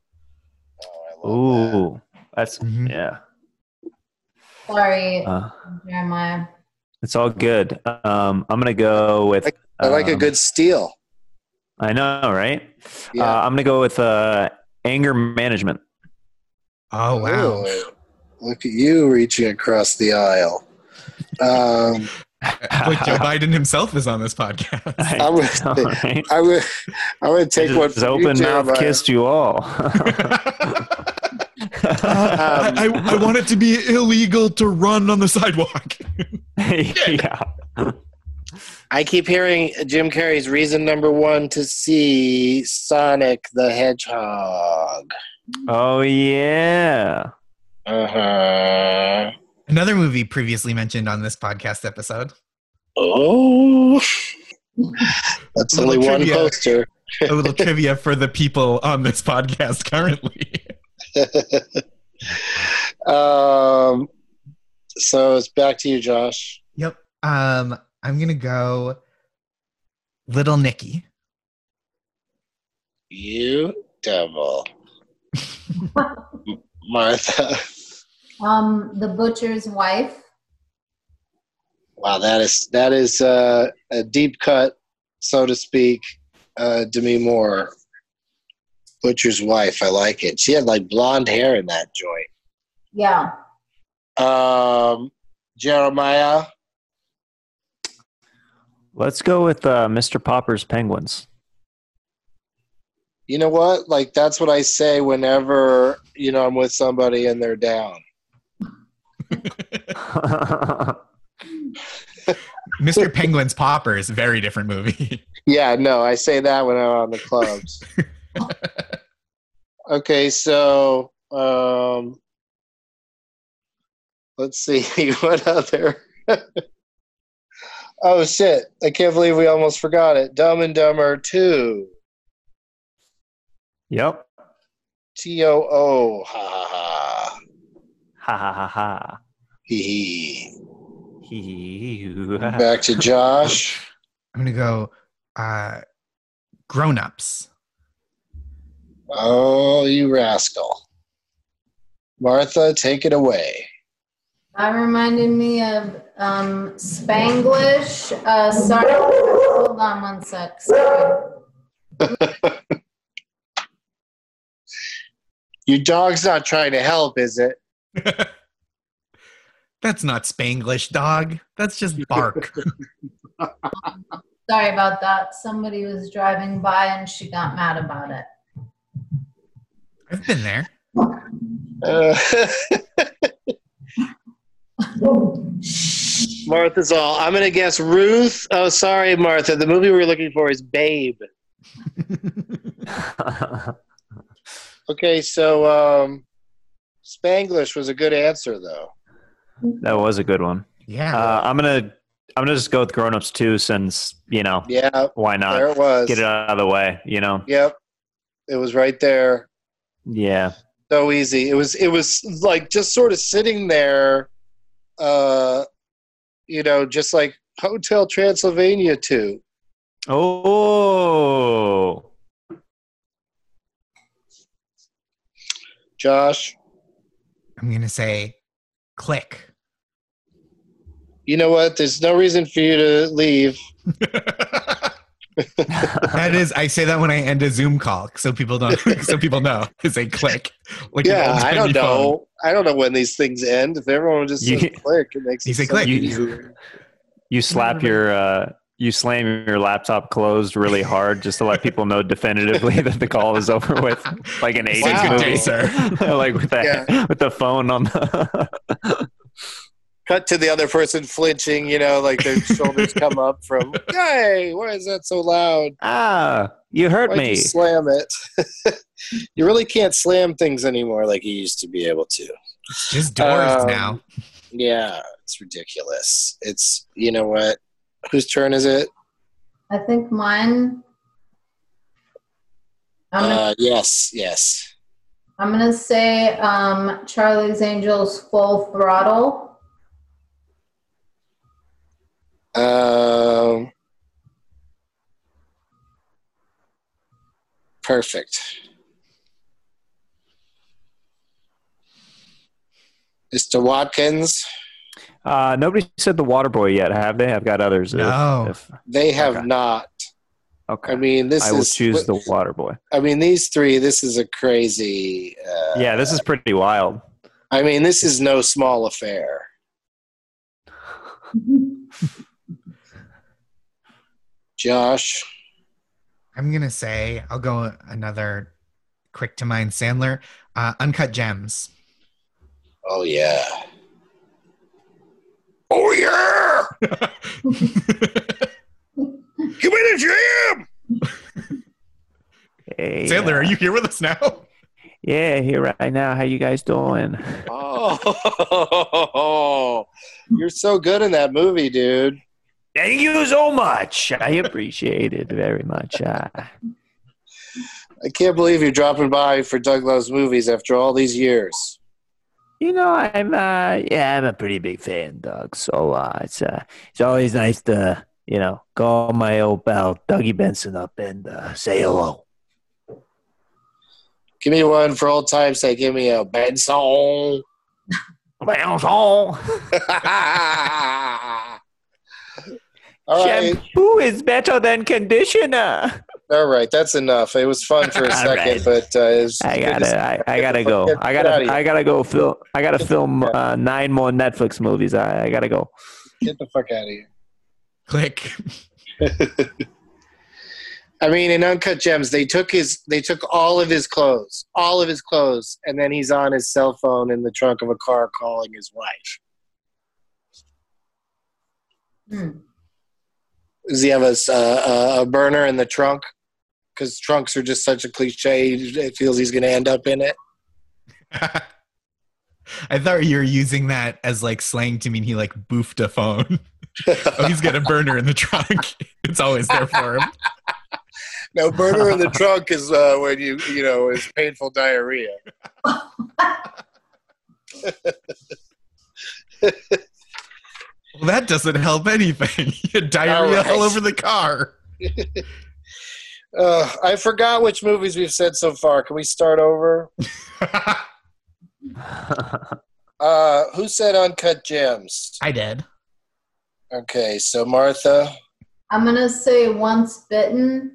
Ooh, that's Mhm. yeah. Sorry, Uh, Jeremiah. it's all good. Um, I'm gonna go with. I like a um, good steal. I know, right? Yeah. Uh, I'm gonna go with uh, anger management. Oh, wow. Oh, look at you reaching across the aisle. Um, But Joe Biden himself is on this podcast. I would, know, right? I would, I would take one Just from open you, mouth Jeremiah. kissed you all. Uh, I, I, I want it to be illegal to run on the sidewalk. yeah. I keep hearing Jim Carrey's reason number one to see Sonic the Hedgehog. Oh yeah. Uh-huh. Another movie previously mentioned on this podcast episode. Oh. That's Little only one trivia. poster. A little trivia for the people on this podcast currently. um, so it's back to you, Josh. Yep. Um, I'm gonna go Little Nicky. You devil. Martha. Um, The Butcher's Wife. Wow, that is that is uh, a deep cut, so to speak. Uh, Demi Moore, Butcher's Wife. I like it. She had like blonde hair in that joint. Yeah. Um, Jeremiah. Let's go with uh, Mister Popper's Penguins. You know what? Like that's what I say whenever you know I'm with somebody and they're down. Mister Penguin's Popper is a very different movie. Yeah, no, I say that when I'm on the clubs. Okay, so um, let's see what other. Oh shit! I can't believe we almost forgot it. Dumb and Dumber two. Yep. T O O. Ha ha ha. Ha ha ha ha. Hee hee. Hee. Back to Josh. I'm gonna go uh, Grown Ups. Oh, you rascal. Martha, take it away. That reminded me of um, Spanglish. Uh, sorry, hold on one sec. Sorry. Your dog's not trying to help, is it? That's not Spanglish, dog. That's just bark. Sorry about that. Somebody was driving by and she got mad about it. I've been there. Uh, Martha's all. I'm going to guess Ruth. Oh, sorry, Martha. The movie we're looking for is Babe. Okay, so um, Spanglish was a good answer, though. That was a good one. Yeah. Uh, I'm gonna I'm gonna just go with Grown Ups two, since you know. Yeah. Why not? There it was. Get it out of the way. You know. Yep. It was right there. Yeah. So easy. It was. It was like just sort of sitting there. Uh, you know, just like Hotel Transylvania two. Oh. Josh. I'm gonna say, Click. You know what? There's no reason for you to leave. That is, I say that when I end a Zoom call, so people don't, so people know. I say click. Like yeah, I don't know. Phone. I don't know when these things end. If everyone just says you, click, it makes you it say so click. easier. You slap your, uh, you slam your laptop closed really hard just to let people know definitively that the call is over with, like an eighties wow. movie, Day, sir. like with that, yeah. with the phone on the. Cut to the other person flinching, you know, like their shoulders come up from, hey, why is that so loud? Ah, you hurt Why'd me. You slam it. You really can't slam things anymore like you used to be able to. It's just doors um, now. Yeah, it's ridiculous. It's, you know what? Whose turn is it? I think mine. I'm gonna, uh, yes, yes. I'm going to say um, Charlie's Angels Full Throttle. Um, perfect. Mister Watkins? Uh, nobody said The Waterboy yet, have they? I've got others. No. If, if, they have okay. not. Okay. I mean, this I will is, choose The Waterboy. I mean, these three, this is a crazy... Uh, yeah, this is pretty wild. I mean, this is no small affair. Josh? I'm going to say, I'll go another quick to mind Sandler. Uh, Uncut Gems. Oh, yeah. Oh, yeah! Give me the jam! Hey, Sandler, uh, are you here with us now? Yeah, here right now. How you guys doing? Oh, you're so good in that movie, dude. Thank you so much. I appreciate it very much. Uh, I can't believe you're dropping by for Doug Loves Movies after all these years. You know, I'm uh, yeah, I'm a pretty big fan, Doug. So uh, it's uh, it's always nice to you know call my old pal Dougie Benson up and uh, say hello. Give me one for old time's sake. Give me a Benson. Benson. All right. Shampoo is better than conditioner. All right, that's enough. It was fun for a second, right. but uh, it was, I gotta, just, I, I gotta go. Get, I gotta, I gotta go film. I gotta film uh, nine more Netflix movies. I, I gotta go. Get the fuck out of here. Click. I mean, in Uncut Gems, they took his, they took all of his clothes, all of his clothes, and then he's on his cell phone in the trunk of a car calling his wife. Hmm. Does he have a, uh, a burner in the trunk? Because trunks are just such a cliche. It feels he's going to end up in it. I thought you were using that as like slang to mean he like boofed a phone. Oh, he's got a burner in the trunk. It's always there for him. No, burner in the trunk is uh, when you, you know, is painful diarrhea. Well, that doesn't help anything. You had diarrhea all, right. all over the car. uh, I forgot which movies we've said so far. Can we start over? Uh, who said Uncut Gems? I did. Okay, so Martha. I'm gonna say Once Bitten.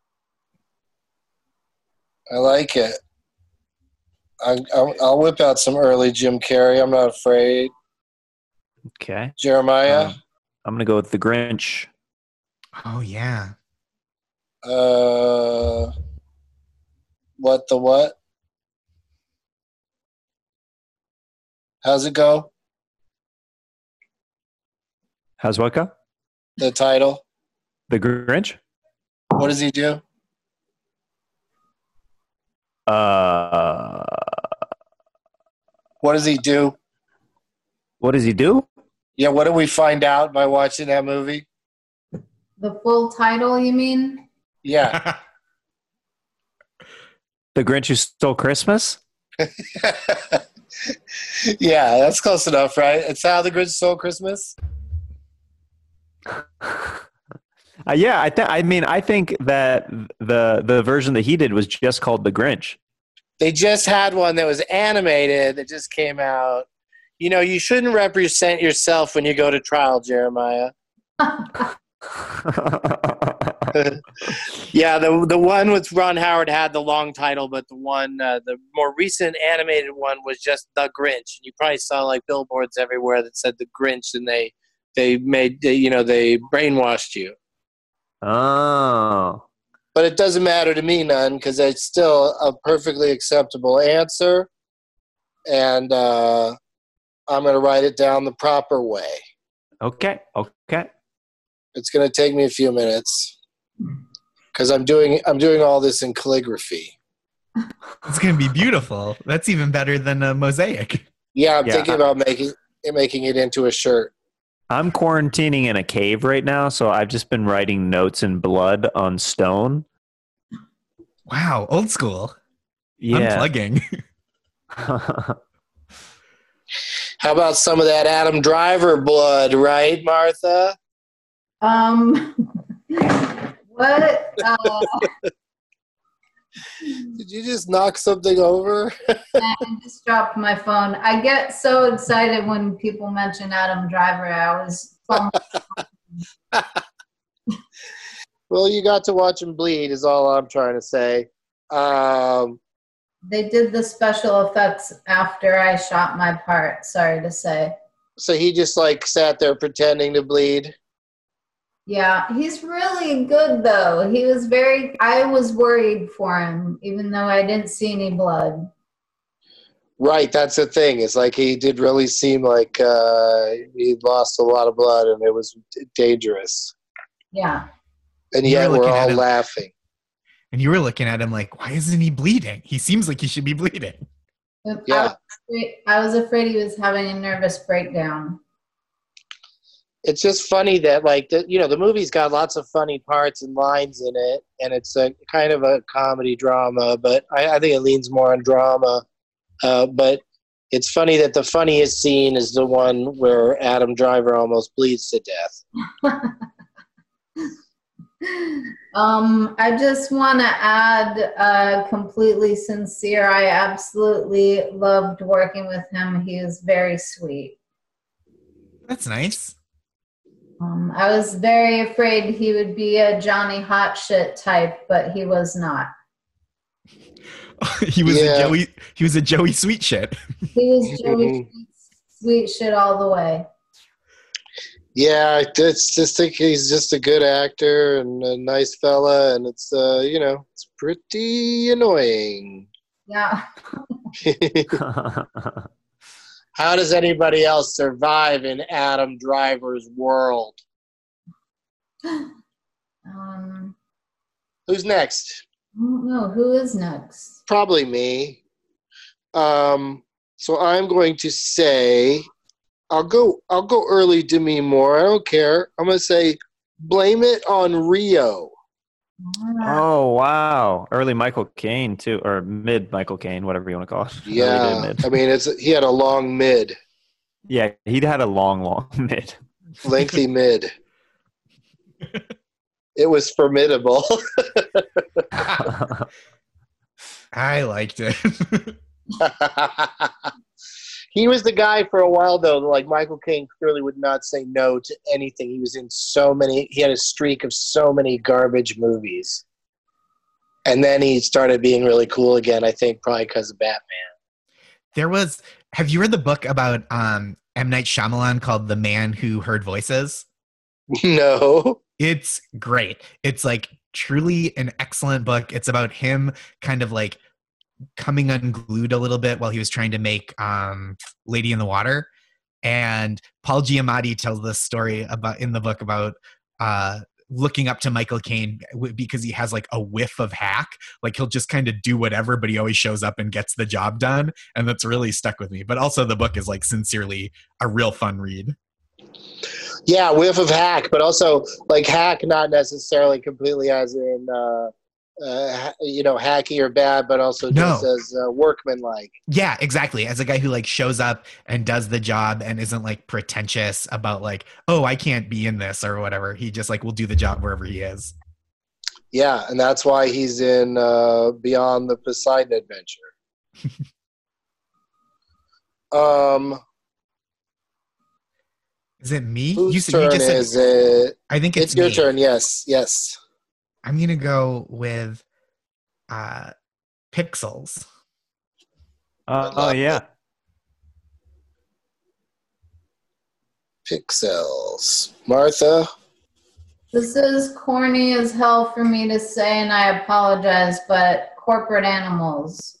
I like it. I, I'll, I'll whip out some early Jim Carrey. I'm not afraid. Okay. Jeremiah. Um, I'm gonna go with The Grinch. Oh yeah. Uh, what the what? How's it go? How's what go? The title. The Grinch. What does he do? Uh, What does he do? what does he do? Yeah, what do we find out by watching that movie? The full title, you mean? Yeah. The Grinch Who Stole Christmas. Yeah, that's close enough, right? It's How the Grinch Stole Christmas. Uh, yeah, I think. I mean, I think that the the version that he did was just called The Grinch. They just had one that was animated that just came out. You know, you shouldn't represent yourself when you go to trial, Jeremiah. Yeah, the the one with Ron Howard had the long title, but the one, uh, the more recent animated one was just The Grinch. You probably saw like billboards everywhere that said The Grinch, and they they made you know they brainwashed you. Oh. But it doesn't matter to me none because it's still a perfectly acceptable answer, and uh, I'm going to write it down the proper way. Okay. Okay. It's going to take me a few minutes because I'm doing I'm doing all this in calligraphy. It's gonna be beautiful. That's even better than a mosaic. Yeah, I'm Yeah, thinking I- about making making it into a shirt. I'm quarantining in a cave right now, so I've just been writing notes in blood on stone. Wow, old school. Yeah. Unplugging. How about some of that Adam Driver blood, right, Martha? Um, what? Uh, Did you just knock something over? I just dropped my phone. I get so excited when people mention Adam Driver. I was. Well, you got to watch him bleed is all I'm trying to say. Um, They did the special effects after I shot my part. Sorry to say. so he just like sat there pretending to bleed. Yeah, he's really good though. He was very. I was worried for him, even though I didn't see any blood. Right, that's the thing. It's like he did really seem like uh, he lost a lot of blood and it was dangerous. Yeah. And You were yet we're looking at all him- laughing. And you were looking at him like, why isn't he bleeding? He seems like he should be bleeding. I Yeah. was afraid, I was afraid he was having a nervous breakdown. It's just funny that, like, the, you know, the movie's got lots of funny parts and lines in it, and it's a kind of a comedy drama, but I, I think it leans more on drama. Uh, but it's funny that the funniest scene is the one where Adam Driver almost bleeds to death. Um, I just want to add, uh, completely sincere. I absolutely loved working with him. He was very sweet. That's nice. Um, I was very afraid he would be a Johnny Hotshit type, but he was not. he was Yeah. a Joey. He was a Joey Sweet shit. He was Joey sweet shit all the way. Yeah, it's just think he's just a good actor and a nice fella, and it's uh, you know, it's pretty annoying. Yeah. How does anybody else survive in Adam Driver's world? Um, Who's next? I don't know. Who is next? Probably me. Um, so I'm going to say, I'll go. I'll go early Demi Moore. I don't care. I'm going to say, blame it on Rio. Oh wow! Early Michael Caine too, or mid Michael Caine, whatever you want to call it. Early to Yeah, mid. I mean, it's he had a long mid, Yeah, he'd had a long, long mid. lengthy mid. It was formidable. I liked it. He was the guy for a while, though. Like, Michael Caine clearly would not say no to anything. He was in so many. He had a streak of so many garbage movies, and then he started being really cool again. I think probably because of Batman. There was. Have you read the book about um, M. Night Shyamalan called "The Man Who Heard Voices"? No. It's great. It's like truly an excellent book. It's about him kind of like coming unglued a little bit while he was trying to make um, Lady in the Water. And Paul Giamatti tells this story about in the book about uh, looking up to Michael Caine because he has like a whiff of hack. Like he'll just kind of do whatever, but he always shows up and gets the job done. And that's really stuck with me. But also the book is like sincerely a real fun read. Yeah, whiff of hack, but also like hack, not necessarily completely as in, uh, uh, you know, hacky or bad, but also just No. as uh, workmanlike. Yeah, exactly. As a guy who like shows up and does the job and isn't like pretentious about like, oh, I can't be in this or whatever. He just like will do the job wherever he is. Yeah, and that's why he's in uh, Beyond the Poseidon Adventure. um, Is it me? whose You said- turn you just said- is it? I think it's, It's your me. turn. Yes, yes. I'm gonna go with uh, Pixels. Uh, oh yeah. Pixels. Martha. This is corny as hell for me to say, and I apologize, but Corporate Animals.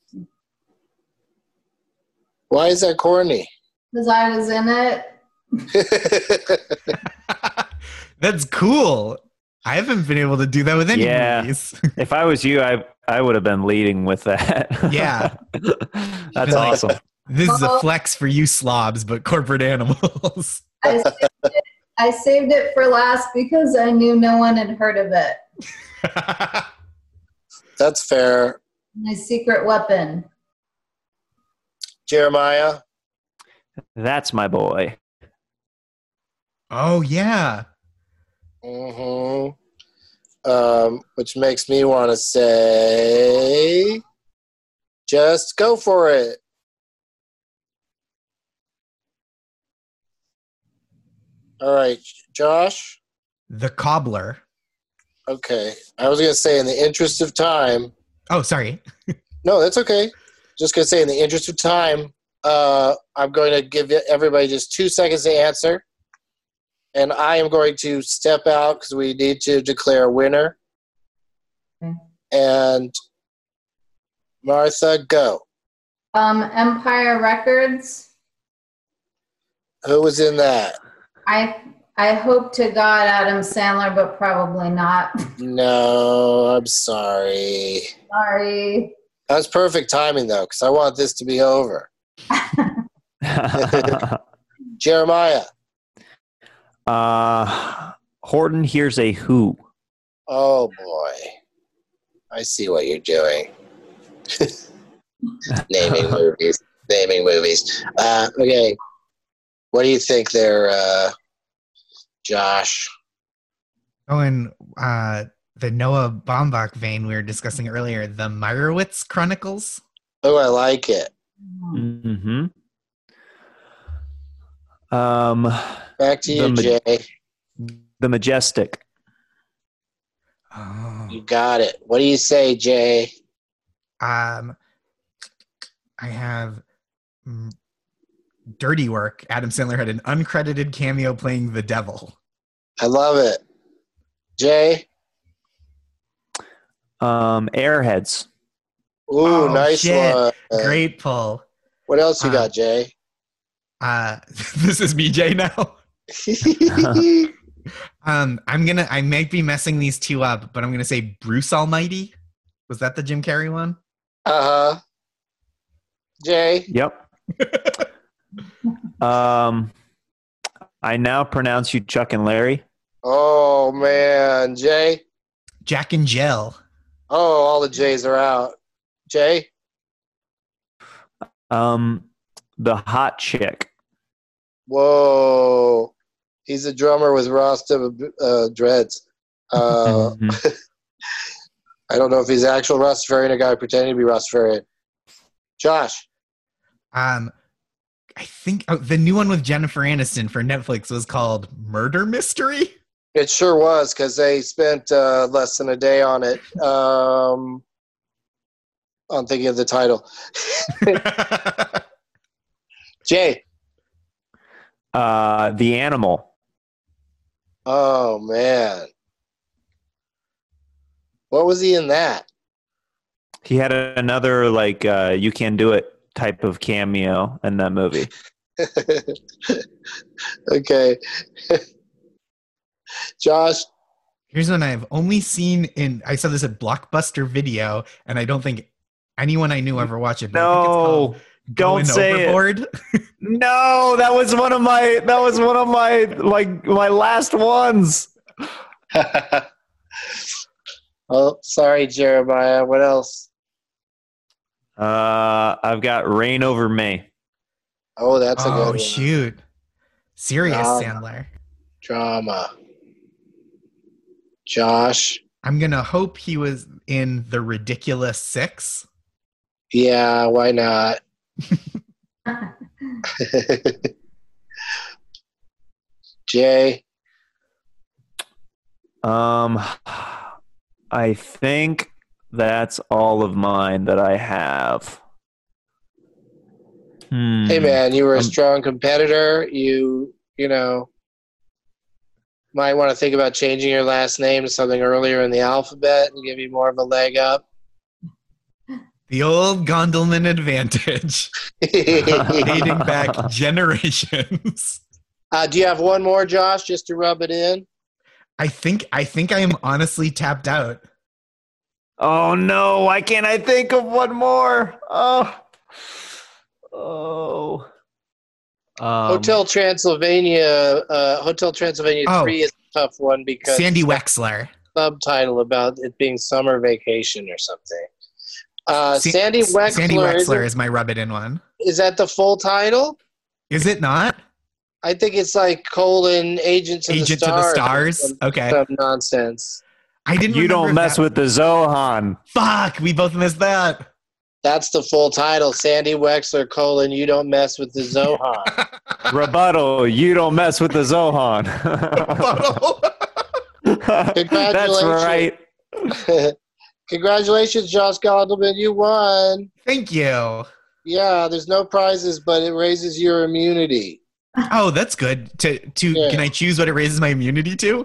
Why is that corny? Because I was in it. That's cool. I haven't been able to do that with any Yeah. movies. If I was you, I I would have been leading with that. Yeah. That's Like, awesome. This is a flex for you slobs, but Corporate Animals. I saved it, I saved it for last because I knew no one had heard of it. That's fair. My secret weapon. Jeremiah. That's my boy. Oh yeah. Mm-hmm. Um, which makes me want to say, just go for it. All right, Josh. The Cobbler. Okay, I was gonna say, in the interest of time. Oh, sorry. No, that's okay. Just gonna say, in the interest of time, uh, I'm going to give everybody just two seconds to answer. And I am going to step out because we need to declare a winner. Okay. And Martha, go. Um, Empire Records. Who was in that? I I hope to God Adam Sandler, but probably not. No, I'm sorry. Sorry. That was perfect timing, though, because I want this to be over. Jeremiah. Uh, Horton, here's a who. Oh, boy. I see what you're doing. Naming movies. Naming movies. Uh, okay. What do you think there, uh, Josh? Oh, and uh, the Noah Baumbach vein we were discussing earlier, the Meyerowitz Chronicles. Oh, I like it. Mm-hmm. Um, Back to you, the, Jay. The Majestic. Oh. You got it. What do you say, Jay? Um, I have mm, Dirty Work. Adam Sandler had an uncredited cameo playing the devil. I love it. Jay? Um, Airheads. Ooh, Oh, nice shit. one. Great pull. What else you Uh, got, Jay? Uh, this is me, Jay, now. Um, I'm gonna. I might be messing these two up, but I'm gonna say Bruce Almighty. Was that the Jim Carrey one? Uh-huh. Jay? Yep. um, I now pronounce you Chuck and Larry. Oh, man. Jay? Jack and Jill. Oh, all the Jays are out. Jay? Um, the Hot Chick. Whoa. He's a drummer with Rasta uh, dreads. Uh, I don't know if he's actual Rastafarian or a guy pretending to be Rastafarian. Josh? Um, I think oh, the new one with Jennifer Aniston for Netflix was called Murder Mystery. It sure was, because they spent uh, less than a day on it. Um, I'm thinking of the title. Jay. Uh, The Animal. Oh, man. What was he in that? He had another, like, uh, You Can Do It type of cameo in that movie. Okay. Josh? Here's one I've only seen in, I saw this at Blockbuster Video, and I don't think anyone I knew ever watched it. But I think it's No, called don't Going say Overboard. it. No, that was one of my, that was one of my, like, my last ones. Oh, sorry, Jeremiah. What else? Uh, I've got Rain Over Me. Oh, that's a good Oh, one. shoot. Serious Drama. Sandler. Drama. Josh? I'm going to hope he was in The Ridiculous Six. Yeah, why not? Jay? Um, I think that's all of mine that I have. Hmm. Hey, man, you were a Um, strong competitor. You, you know, might want to think about changing your last name to something earlier in the alphabet and give you more of a leg up. The old Gondelman advantage. Dating back generations. Uh, do you have one more, Josh, just to rub it in? I think I think I am honestly tapped out. Oh no, why can't I think of one more? Oh. Oh. Um, Hotel Transylvania. Uh, Hotel Transylvania Oh. three is a tough one because Sandy Wexler. subtitle about it being summer vacation or something. Uh, Sa- Sandy Wexler. Sandy is, Wexler it- is my rub it in one. is that the full title? Is it not? I think it's like colon Agents of Agent the to the Stars. Stars? Some, Okay. some nonsense. I didn't You remember don't if mess that- with the Zohan. Fuck, we both missed that. That's the full title. Sandy Wexler colon You Don't Mess with the Zohan. Rebuttal, you don't mess with the Zohan. That's right. Congratulations, Josh Gondelman. You won. Thank you. Yeah, there's no prizes, but it raises your immunity. Oh, that's good. To to Yeah. Can I choose what it raises my immunity to?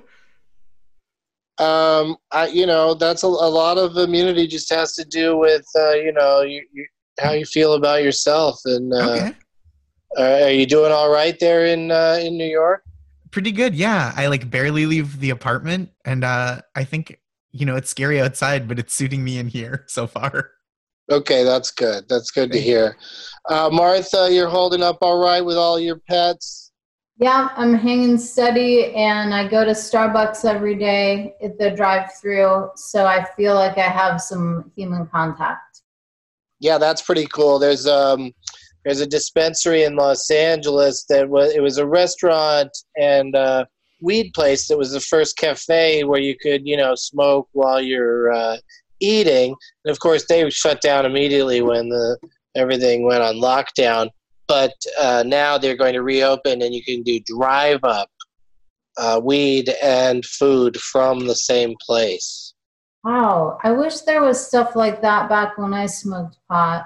Um, I, you know, that's a, a lot of immunity. Just has to do with, uh, you know, you, you, how you feel about yourself. And uh, Okay. are you doing all right there in uh, in New York? Pretty good, yeah. I like barely leave the apartment, and uh, I think, you know, it's scary outside, but it's suiting me in here so far. Okay, that's good. That's good to hear. Uh, Martha, you're holding up all right with all your pets? Yeah, I'm hanging steady, and I go to Starbucks every day at the drive-through, so I feel like I have some human contact. Yeah, that's pretty cool. There's um, there's a dispensary in Los Angeles that was it was a restaurant and uh, weed place that was the first cafe where you could, you know, smoke while you're uh, eating. And of course, they shut down immediately when the everything went on lockdown. But uh, now they're going to reopen, and you can do drive-up uh, weed and food from the same place. Wow, I wish there was stuff like that back when I smoked pot.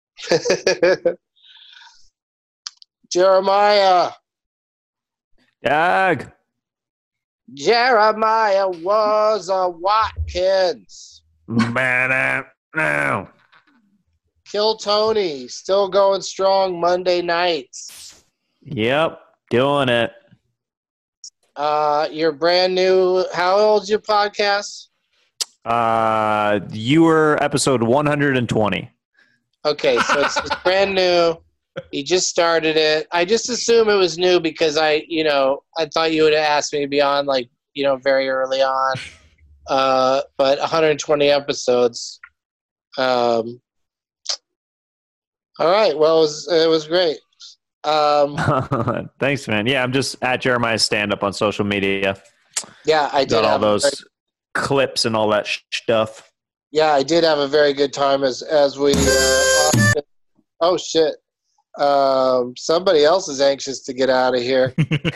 Jeremiah. Doug. Jeremiah was a Watkins. Now. Kill Tony, still going strong Monday nights. Yep, doing it. Uh, you're brand new. How old's your podcast? Uh, you were episode one hundred twenty. Okay, so it's, it's brand new. He just started it. I just assume it was new because I, you know, I thought you would have asked me to be on, like, you know, very early on. Uh, but one hundred twenty episodes. Um, all right. Well, it was, it was great. Um, Thanks, man. Yeah, I'm just at Jeremiah's stand-up on social media. yeah, I did Got all have a those very- clips and all that sh- stuff. Yeah, I did have a very good time as as we. Uh, oh shit! Um, somebody else is anxious to get out of here.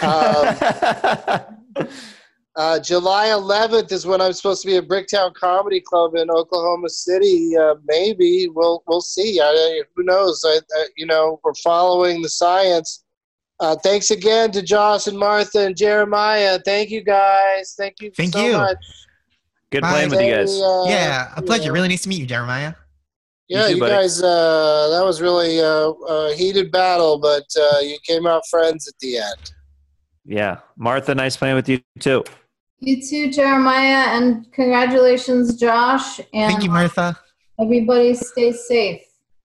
um, uh, July eleventh is when I'm supposed to be at Bricktown Comedy Club in Oklahoma City. Uh, maybe we'll we'll see. I, who knows? I, I, you know, we're following the science. Uh, thanks again to Josh and Martha and Jeremiah. Thank you guys. Thank you. Thank so you. much. Good playing with you guys. Uh, yeah, a pleasure. you know. Really nice to meet you, Jeremiah. Yeah, You you, too, buddy. guys, uh, that was really uh, a heated battle, but uh, you came out friends at the end. Yeah. Martha, nice playing with you too. You too, Jeremiah, and congratulations, Josh. And Thank you, Martha. everybody stay safe.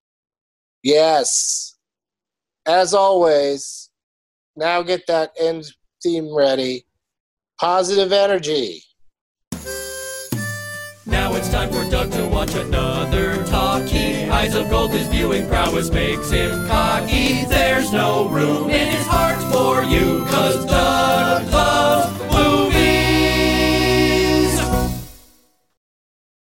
Yes. As always, now get that end theme ready. Positive energy. Now it's time for Doug to watch another talkie. Eyes of gold, his viewing prowess makes him cocky. There's no room in his heart for you, 'cause Doug loves